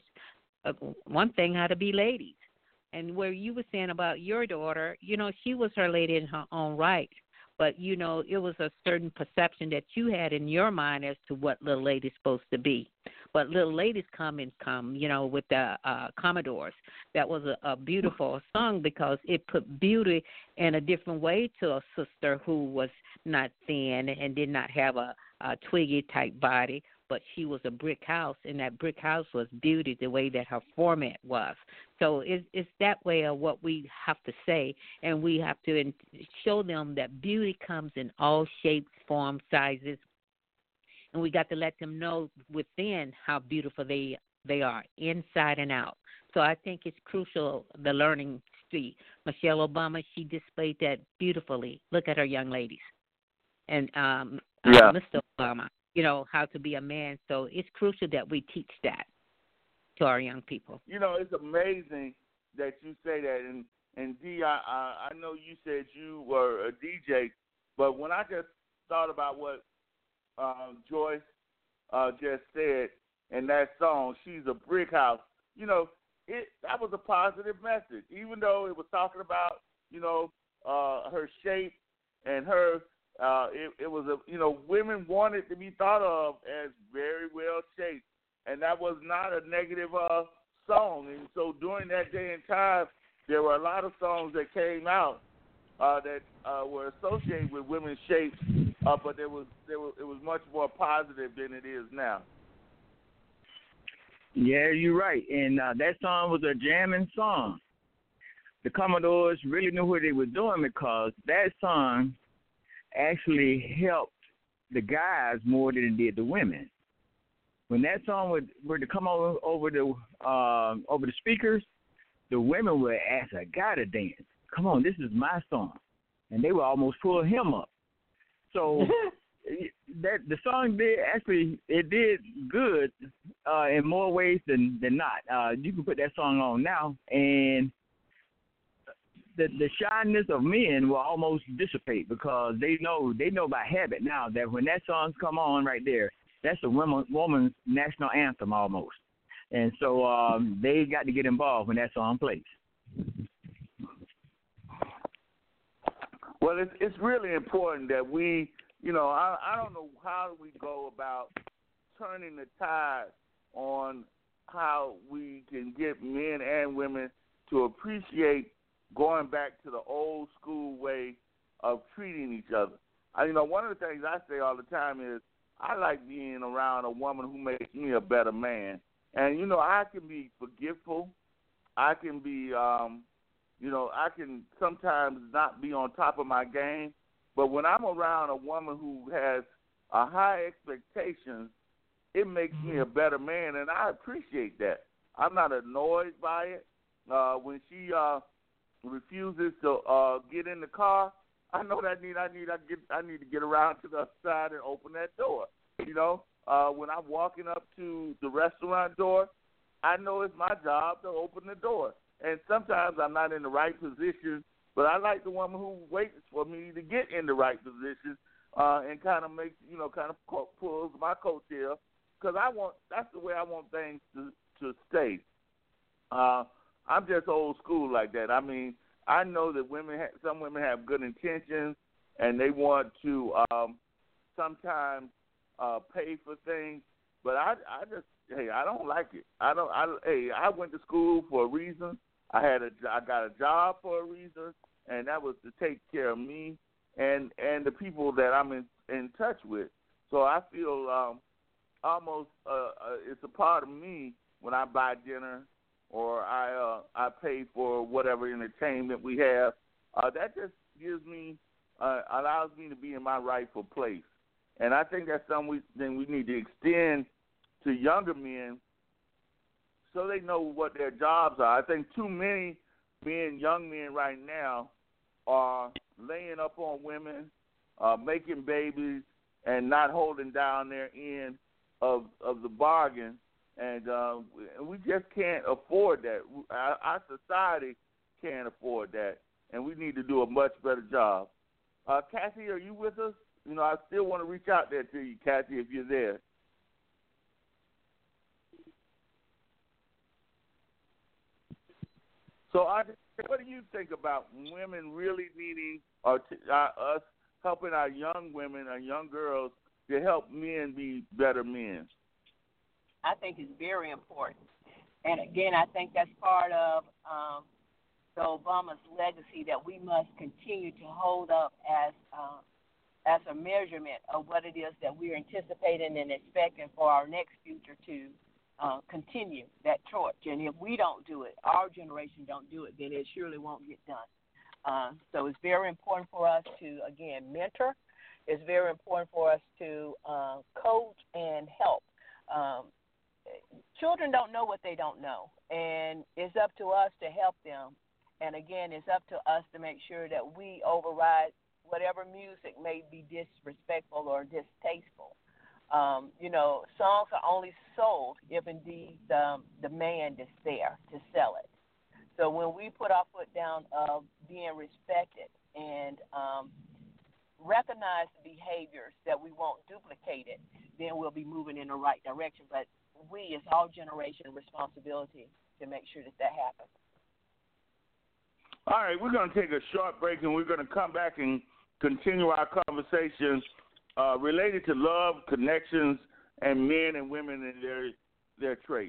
one thing, how to be ladies. And where you were saying about your daughter, she was her lady in her own right. But, it was a certain perception that you had in your mind as to what little lady's supposed to be. But little ladies come, with the Commodores. That was a beautiful song, because it put beauty in a different way to a sister who was not thin and did not have a Twiggy-type body, but she was a brick house, and that brick house was beauty the way that her format was. So it's that way of what we have to say, and we have to show them that beauty comes in all shapes, forms, sizes, and we got to let them know within how beautiful they are, inside and out. So I think it's crucial, the learning street. Michelle Obama, she displayed that beautifully. Look at her young ladies. And Mr. Obama, how to be a man. So it's crucial that we teach that to our young people. It's amazing that you say that. And Dee, I know you said you were a DJ, but when I just thought about what Joyce just said in that song, She's a Brick House, that was a positive message, even though it was talking about, her shape and her, it was women wanted to be thought of as very well shaped, and that was not a negative song. And so during that day and time, there were a lot of songs that came out that were associated with women's shapes, but it was much more positive than it is now. Yeah, you're right. And that song was a jamming song. The Commodores really knew what they were doing because that song actually helped the guys more than it did the women. When that song were to come over the speakers, the women would ask a guy to dance. Come on, this is my song, and they would almost pull him up. So that the song did good in more ways than not. You can put that song on now, and the shyness of men will almost dissipate because they know by habit now that when that song's come on right there, that's a woman's national anthem almost. And so they got to get involved when that song plays. Well, it's really important that we, I don't know how we go about turning the tide on how we can get men and women to appreciate going back to the old school way of treating each other. One of the things I say all the time is I like being around a woman who makes me a better man. And, I can be forgetful. I can be, I can sometimes not be on top of my game. But when I'm around a woman who has a high expectations, it makes me a better man, and I appreciate that. I'm not annoyed by it. When she refuses to get in the car, I know that I need to get around to the other side and open that door. When I'm walking up to the restaurant door, I know it's my job to open the door. And sometimes I'm not in the right position, but I like the woman who waits for me to get in the right position and kind of makes, pulls my coattail because that's the way I want things to stay. I'm just old school like that. I mean, I know that some women have good intentions and they want to sometimes pay for things, but I don't like it. I went to school for a reason. I got a job for a reason, and that was to take care of me and the people that I'm in touch with. So I feel almost it's a part of me when I buy dinner or I pay for whatever entertainment we have. That just allows me to be in my rightful place. And I think that's something we need to extend to younger men so they know what their jobs are. I think too many young men right now are laying up on women, making babies, and not holding down their end of the bargain. And we just can't afford that. Our society can't afford that, and we need to do a much better job. Kathy, are you with us? I still want to reach out there to you, Kathy, if you're there. So, what do you think about women really needing us helping our young women, our young girls, to help men be better men? I think it's very important. And, again, I think that's part of the Obama's legacy that we must continue to hold up as a measurement of what it is that we're anticipating and expecting for our next future to continue that torch. And if we don't do it, our generation don't do it, then it surely won't get done. So it's very important for us to, again, mentor. It's very important for us to coach and help. Children don't know what they don't know, and it's up to us to help them. And, again, it's up to us to make sure that we override whatever music may be disrespectful or distasteful. Songs are only sold if indeed the demand is there to sell it. So when we put our foot down of being respected and recognize the behaviors that we won't duplicate it, then we'll be moving in the right direction. But it's our generation responsibility to make sure that happens. All right, we're going to take a short break, and we're going to come back and continue our conversation related to love, connections, and men and women and their traits.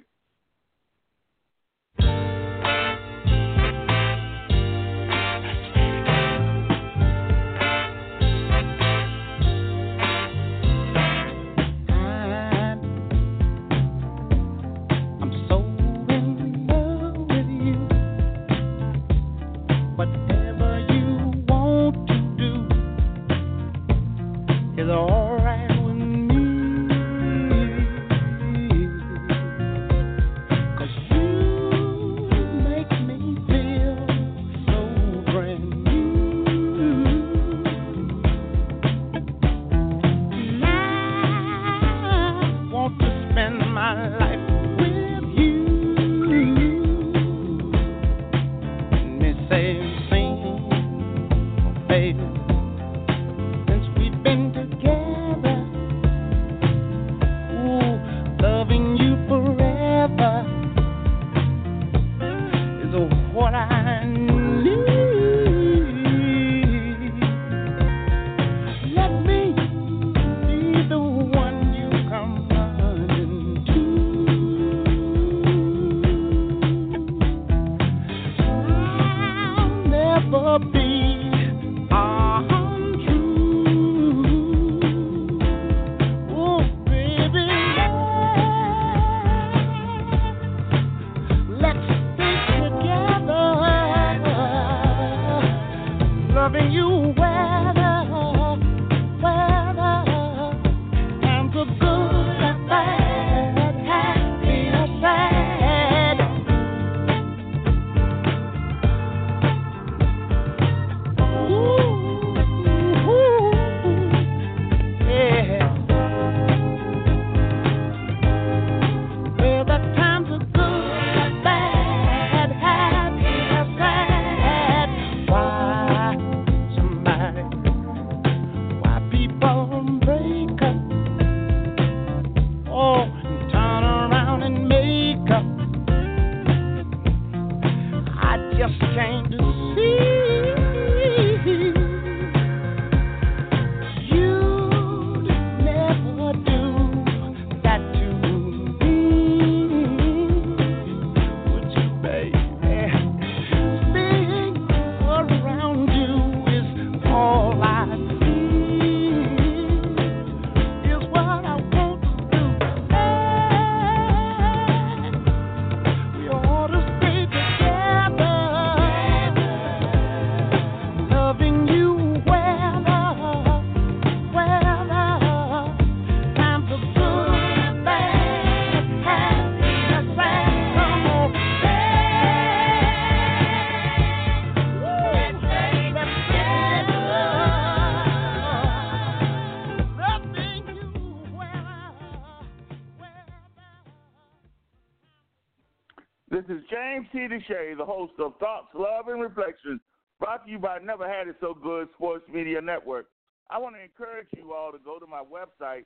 This is James T. Deshay, the host of Thoughts, Love, and Reflections, brought to you by Never Had It So Good Sports Media Network. I want to encourage you all to go to my website,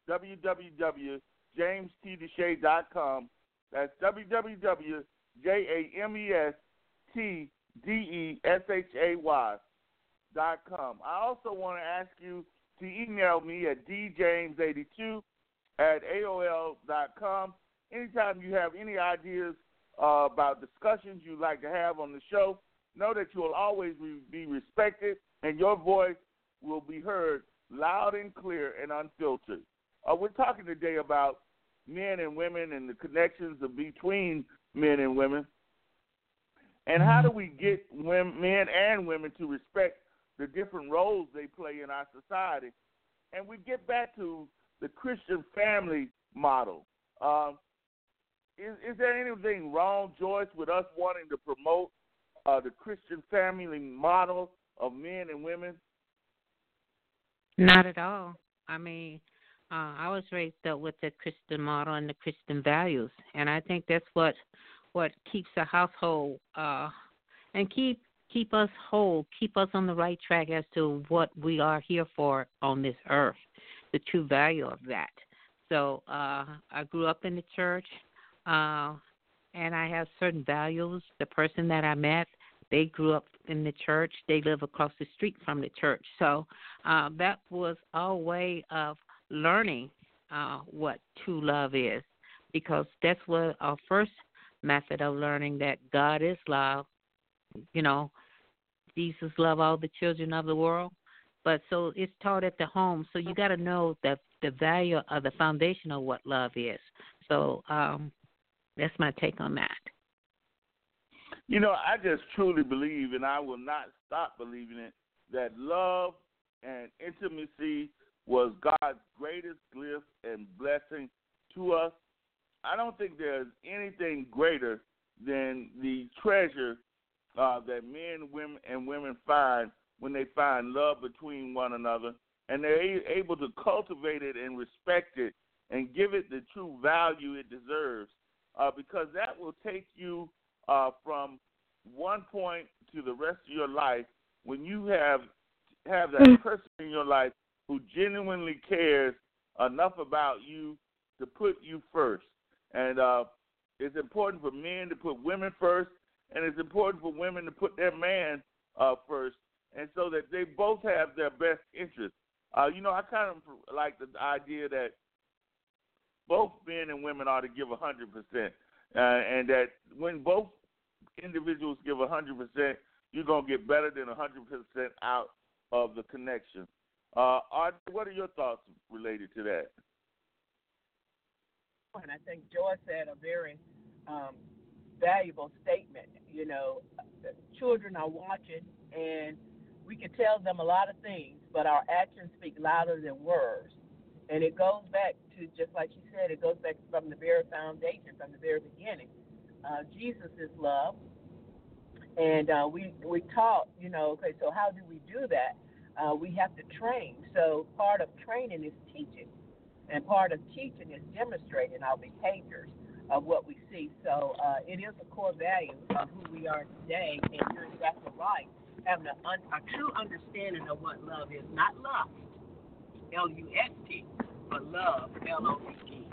www.jamestdeshay.com. That's www.jamestdeshay.com. I also want to ask you to email me at djames82@aol.com. Anytime you have any ideas about discussions you'd like to have on the show, know that you will always be respected and your voice will be heard loud and clear and unfiltered. We're talking today about men and women and the connections between men and women, and how do we get men and women to respect the different roles they play in our society. And we get back to the Christian family model. Is there anything wrong, Joyce, with us wanting to promote the Christian family model of men and women? Not at all. I mean, I was raised up with the Christian model and the Christian values, and I think that's what keeps a household and keep us whole, keep us on the right track as to what we are here for on this earth, the true value of that. So I grew up in the church. And I have certain values. The person that I met, they grew up in the church. They live across the street from the church. So that was our way of learning what true love is, because that's what our first method of learning, that God is love. You know, Jesus loved all the children of the world. But so it's taught at the home. So you got to know the value of the foundation of what love is. So that's my take on that. You know, I just truly believe, and I will not stop believing it, that love and intimacy was God's greatest gift and blessing to us. I don't think there's anything greater than the treasure that men and women find when they find love between one another, and they're able to cultivate it and respect it and give it the true value it deserves. Because that will take you from one point to the rest of your life when you have that person in your life who genuinely cares enough about you to put you first. And it's important for men to put women first, and it's important for women to put their man first, and so that they both have their best interests. You know, I kind of like the idea that both men and women ought to give 100%, and that when both individuals give 100%, you're going to get better than 100% out of the connection. Art, what are your thoughts related to that? And I think Joy said a very valuable statement. You know, children are watching, and we can tell them a lot of things, but our actions speak louder than words. And it goes back to, just like you said, it goes back from the very foundation, from the very beginning. Jesus is love. And we taught, you know, okay, so how do we do that? We have to train. So part of training is teaching. And part of teaching is demonstrating our behaviors of what we see. So it is a core value of who we are today. And you're exactly right, having a true understanding of what love is. Not lust, L-U-S-T, but love, L-O-V-E.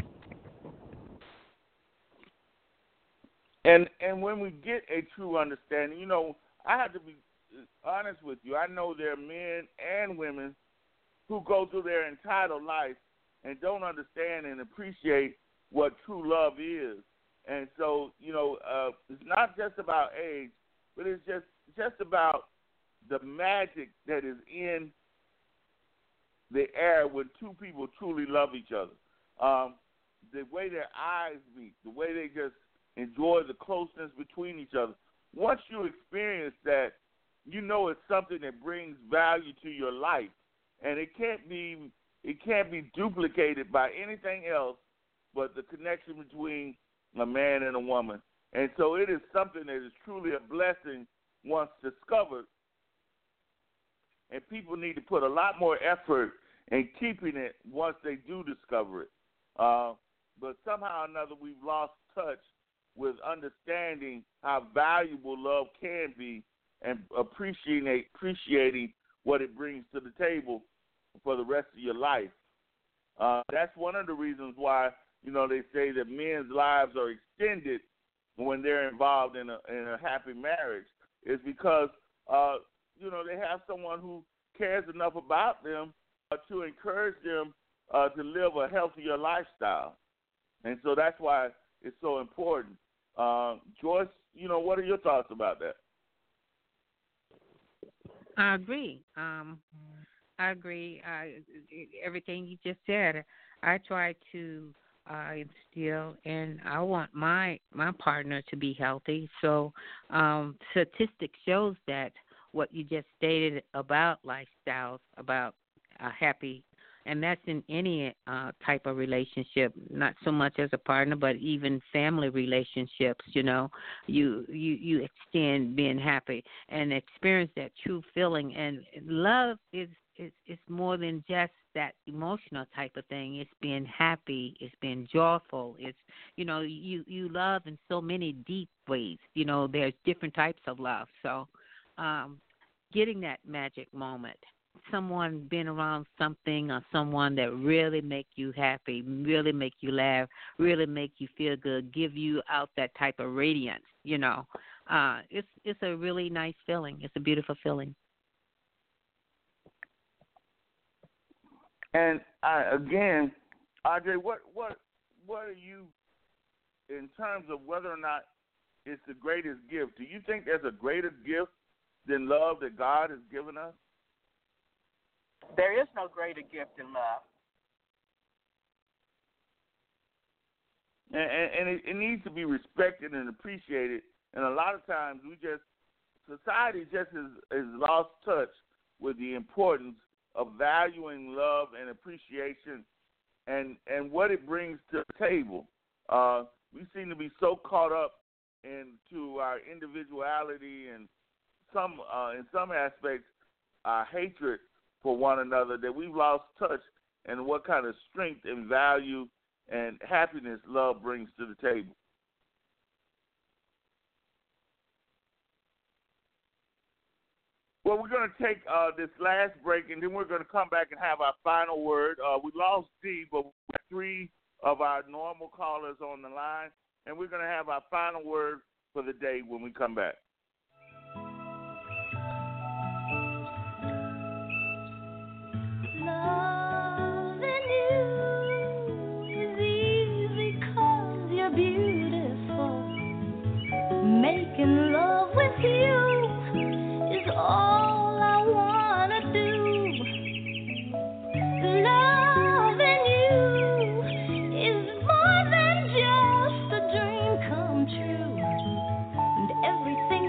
And when we get a true understanding, you know, I have to be honest with you. I know there are men and women who go through their entitled life and don't understand and appreciate what true love is. And so, you know, it's not just about age, but it's just about the magic that is in the air when two people truly love each other. The way their eyes meet, the way they just enjoy the closeness between each other. Once you experience that, you know it's something that brings value to your life, and it can't be duplicated by anything else but the connection between a man and a woman. And so it is something that is truly a blessing once discovered, and people need to put a lot more effort in keeping it once they do discover it. But somehow or another, we've lost touch with understanding how valuable love can be and appreciating what it brings to the table for the rest of your life. That's one of the reasons why, they say that men's lives are extended when they're involved in a happy marriage, is because, they have someone who cares enough about them to encourage them to live a healthier lifestyle. And so that's why it's so important. Joyce, what are your thoughts about that? I agree. Everything you just said. I try to instill, and I want my partner to be healthy. So statistics shows that what you just stated about lifestyles, about happy, and that's in any type of relationship, not so much as a partner, but even family relationships. You extend being happy and experience that true feeling. And love is more than just that emotional type of thing. It's being happy. It's being joyful. It's you love in so many deep ways. There's different types of love. So getting that magic moment. Someone being around something or someone that really make you happy, really make you laugh, really make you feel good, give you out that type of radiance, it's a really nice feeling. It's a beautiful feeling. And again, Audrey, what are you, in terms of whether or not it's the greatest gift? Do you think there's a greater gift than love that God has given us? There is no greater gift than love. And it needs to be respected and appreciated. And a lot of times society just has lost touch with the importance of valuing love and appreciation and what it brings to the table. We seem to be so caught up into our individuality and in some aspects, our hatred for one another, that we've lost touch and what kind of strength and value and happiness love brings to the table. Well, we're going to take this last break, and then we're going to come back and have our final word. We lost Dee, but we have 3 of our normal callers on the line, and we're going to have our final word for the day when we come back. Making love with you is all I wanna do. Loving you is more than just a dream come true. And everything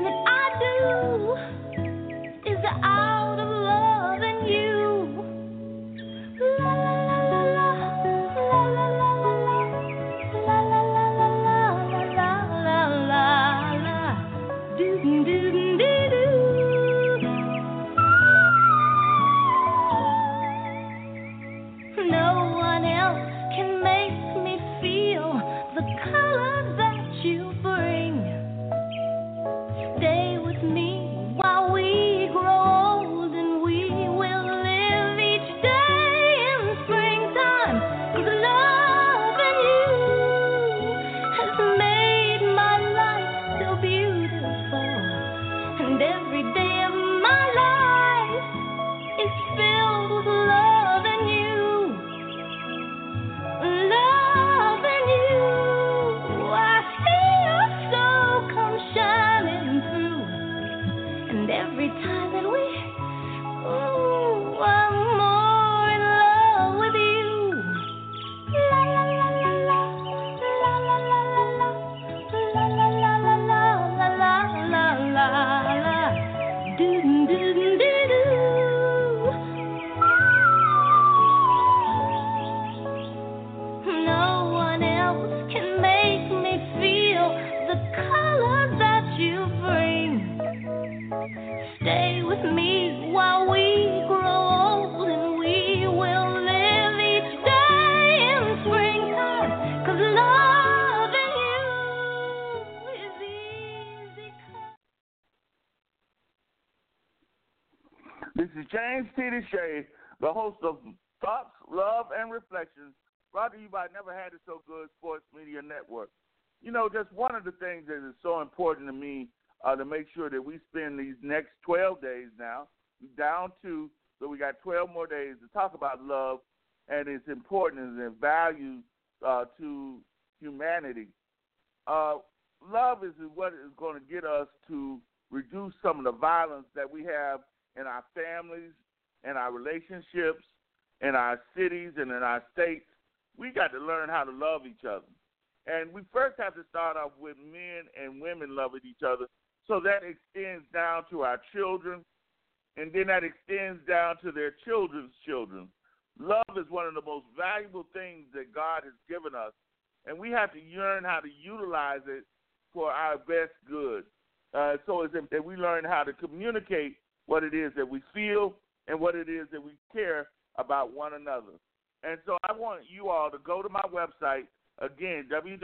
This is James T. Deshay, the host of Thoughts, Love, and Reflections, brought to you by Never Had It So Good Sports Media Network. You know, just one of the things that is so important to me to make sure that we spend these next 12 days now, down to, so we got 12 more days to talk about love and its importance and value to humanity. Love is what is going to get us to reduce some of the violence that we have in our families, in our relationships, in our cities, and in our states. We got to learn how to love each other. And we first have to start off with men and women loving each other, so that extends down to our children, and then that extends down to their children's children. Love is one of the most valuable things that God has given us, and we have to learn how to utilize it for our best good. So it's that we learn how to communicate what it is that we feel and what it is that we care about one another. And so I want you all to go to my website, again,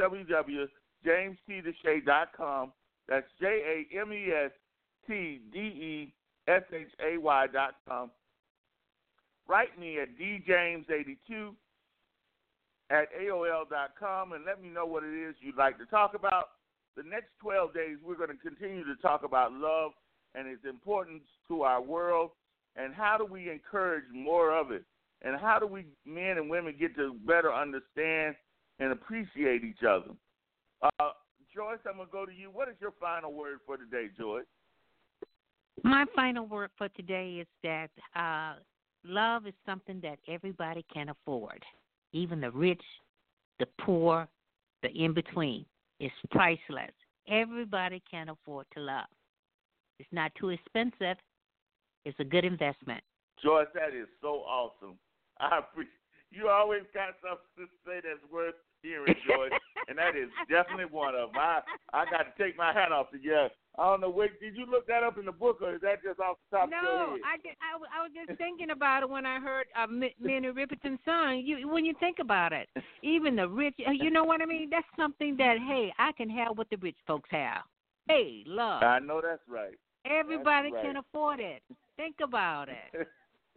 www.jamestdeshay.com. That's JamesTDeshay.com. Write me at djames82@aol.com and let me know what it is you'd like to talk about. The next 12 days, we're going to continue to talk about love and its importance to our world, and how do we encourage more of it, and how do we, men and women, get to better understand and appreciate each other. Joyce, I'm going to go to you. What is your final word for today, Joyce? My final word for today is that love is something that everybody can afford, even the rich, the poor, the in-between. It's priceless. Everybody can afford to love. It's not too expensive. It's a good investment. Joyce, that is so awesome. I appreciate you. Always got something to say that's worth hearing, Joyce, and that is definitely one of them. I got to take my hat off to you. I don't know. Wait, did you look that up in the book, or is that just off the top of your head? No, I was just thinking about it when I heard Minnie Riperton's song. When you think about it, even the rich, you know what I mean? That's something that, hey, I can have what the rich folks have. Hey, love. I know that's right. Everybody can afford it. Think about it.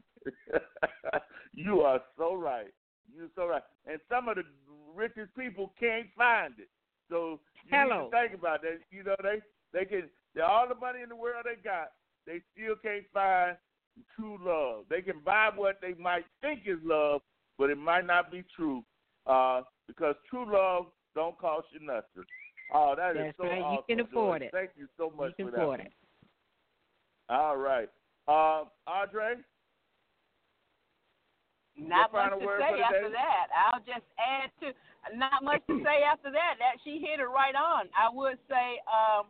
You are so right. You're so right. And some of the richest people can't find it. So you need to think about that. You know, they can, all the money in the world they got, they still can't find true love. They can buy what they might think is love, but it might not be true, because true love don't cost you nothing. Oh, that is so right. awesome. You can afford it. Thank you so much for that. You can afford it. All right. Audrey? Not much to say after that. I'll just add to, not much to say after that. That she hit it right on. I would say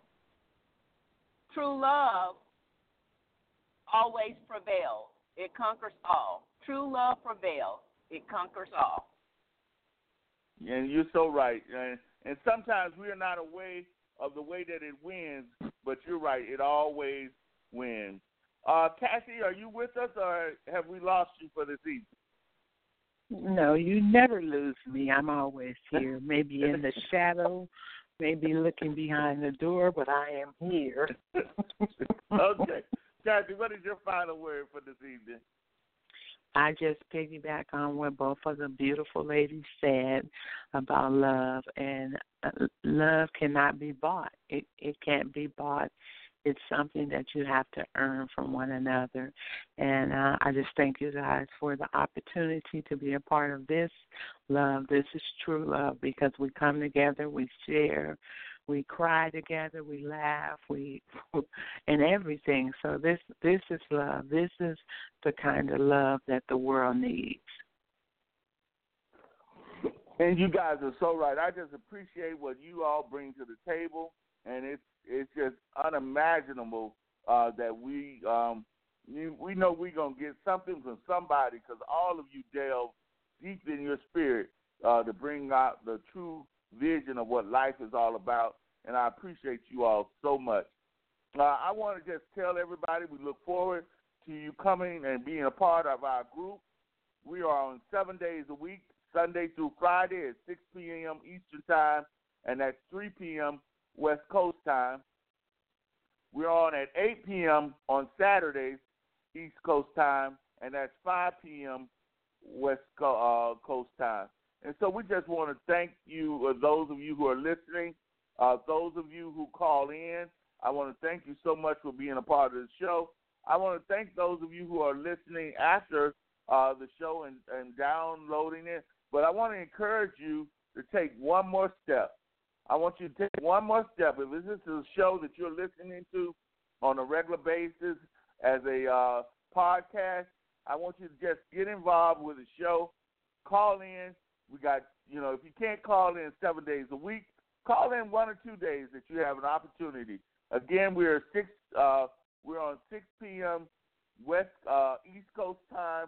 true love always prevails. It conquers all. True love prevails. It conquers all. And you're so right. And sometimes we are not aware of the way that it wins, but you're right. It always wins. Cassie, are you with us, or have we lost you for this evening? No, you never lose me. I'm always here. Maybe in the shadow, maybe looking behind the door, but I am here. Okay. Kathy, what is your final word for this evening? I just piggyback on what both of the beautiful ladies said about love, and love cannot be bought. It can't be bought. It's something that you have to earn from one another. And I just thank you guys for the opportunity to be a part of this love. This is true love, because we come together, we share, we cry together, we laugh, and everything. So this is love. This is the kind of love that the world needs. And you guys are so right. I just appreciate what you all bring to the table, and it's just unimaginable that we know we're going to get something from somebody, because all of you delve deep in your spirit to bring out the true vision of what life is all about, and I appreciate you all so much. I want to just tell everybody we look forward to you coming and being a part of our group. We are on 7 days a week, Sunday through Friday at 6 p.m. Eastern Time, and that's 3 p.m. West Coast time. We're on at 8 p.m. on Saturdays, East Coast time, and that's 5 p.m. West Coast time. And so we just want to thank you, those of you who are listening, those of you who call in. I want to thank you so much for being a part of the show. I want to thank those of you who are listening after the show and downloading it. But I want to encourage you to take one more step. I want you to take one more step. If this is a show that you're listening to on a regular basis as a podcast, I want you to just get involved with the show. Call in. We got, if you can't call in 7 days a week, call in 1 or 2 days that you have an opportunity. Again, we're on 6 p.m. East Coast time,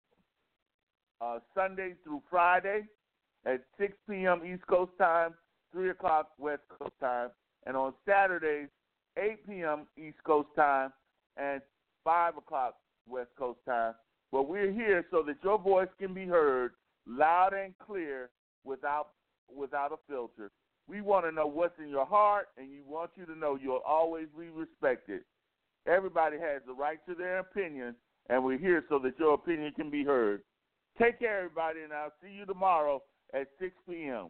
Sunday through Friday at 6 p.m. East Coast time, 3 o'clock West Coast time, and on Saturdays, 8 p.m. East Coast time and 5 o'clock West Coast time. But we're here so that your voice can be heard loud and clear without a filter. We want to know what's in your heart, and we want you to know you'll always be respected. Everybody has the right to their opinion, and we're here so that your opinion can be heard. Take care, everybody, and I'll see you tomorrow at 6 p.m.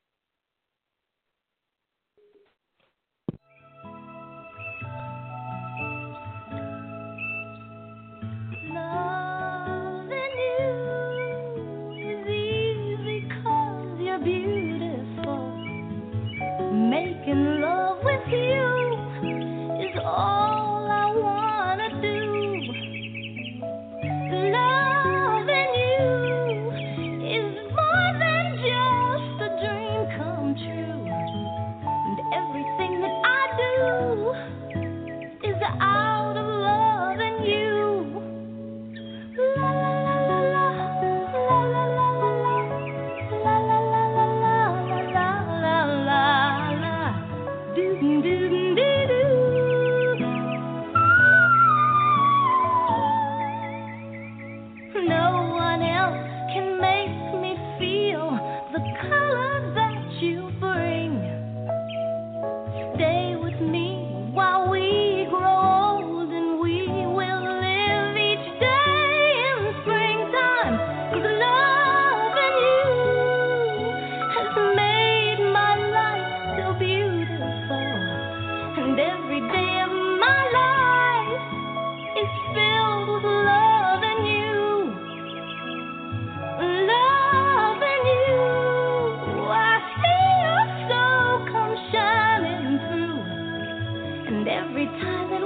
Loving you is easy 'cause you're beautiful. Making love with you is all I wanna do. Loving you is more than just a dream come true. And everything that I do is out of loving you. La la la la la la la la la la la la la do do do do. No one else can make me feel the color that you bring. Stay with me while we grow old, and we will live each day in springtime. 'Cause loving you has made my life so beautiful, and every day of my life is filled with loving you. Loving you, I see your soul come shining through, and every time that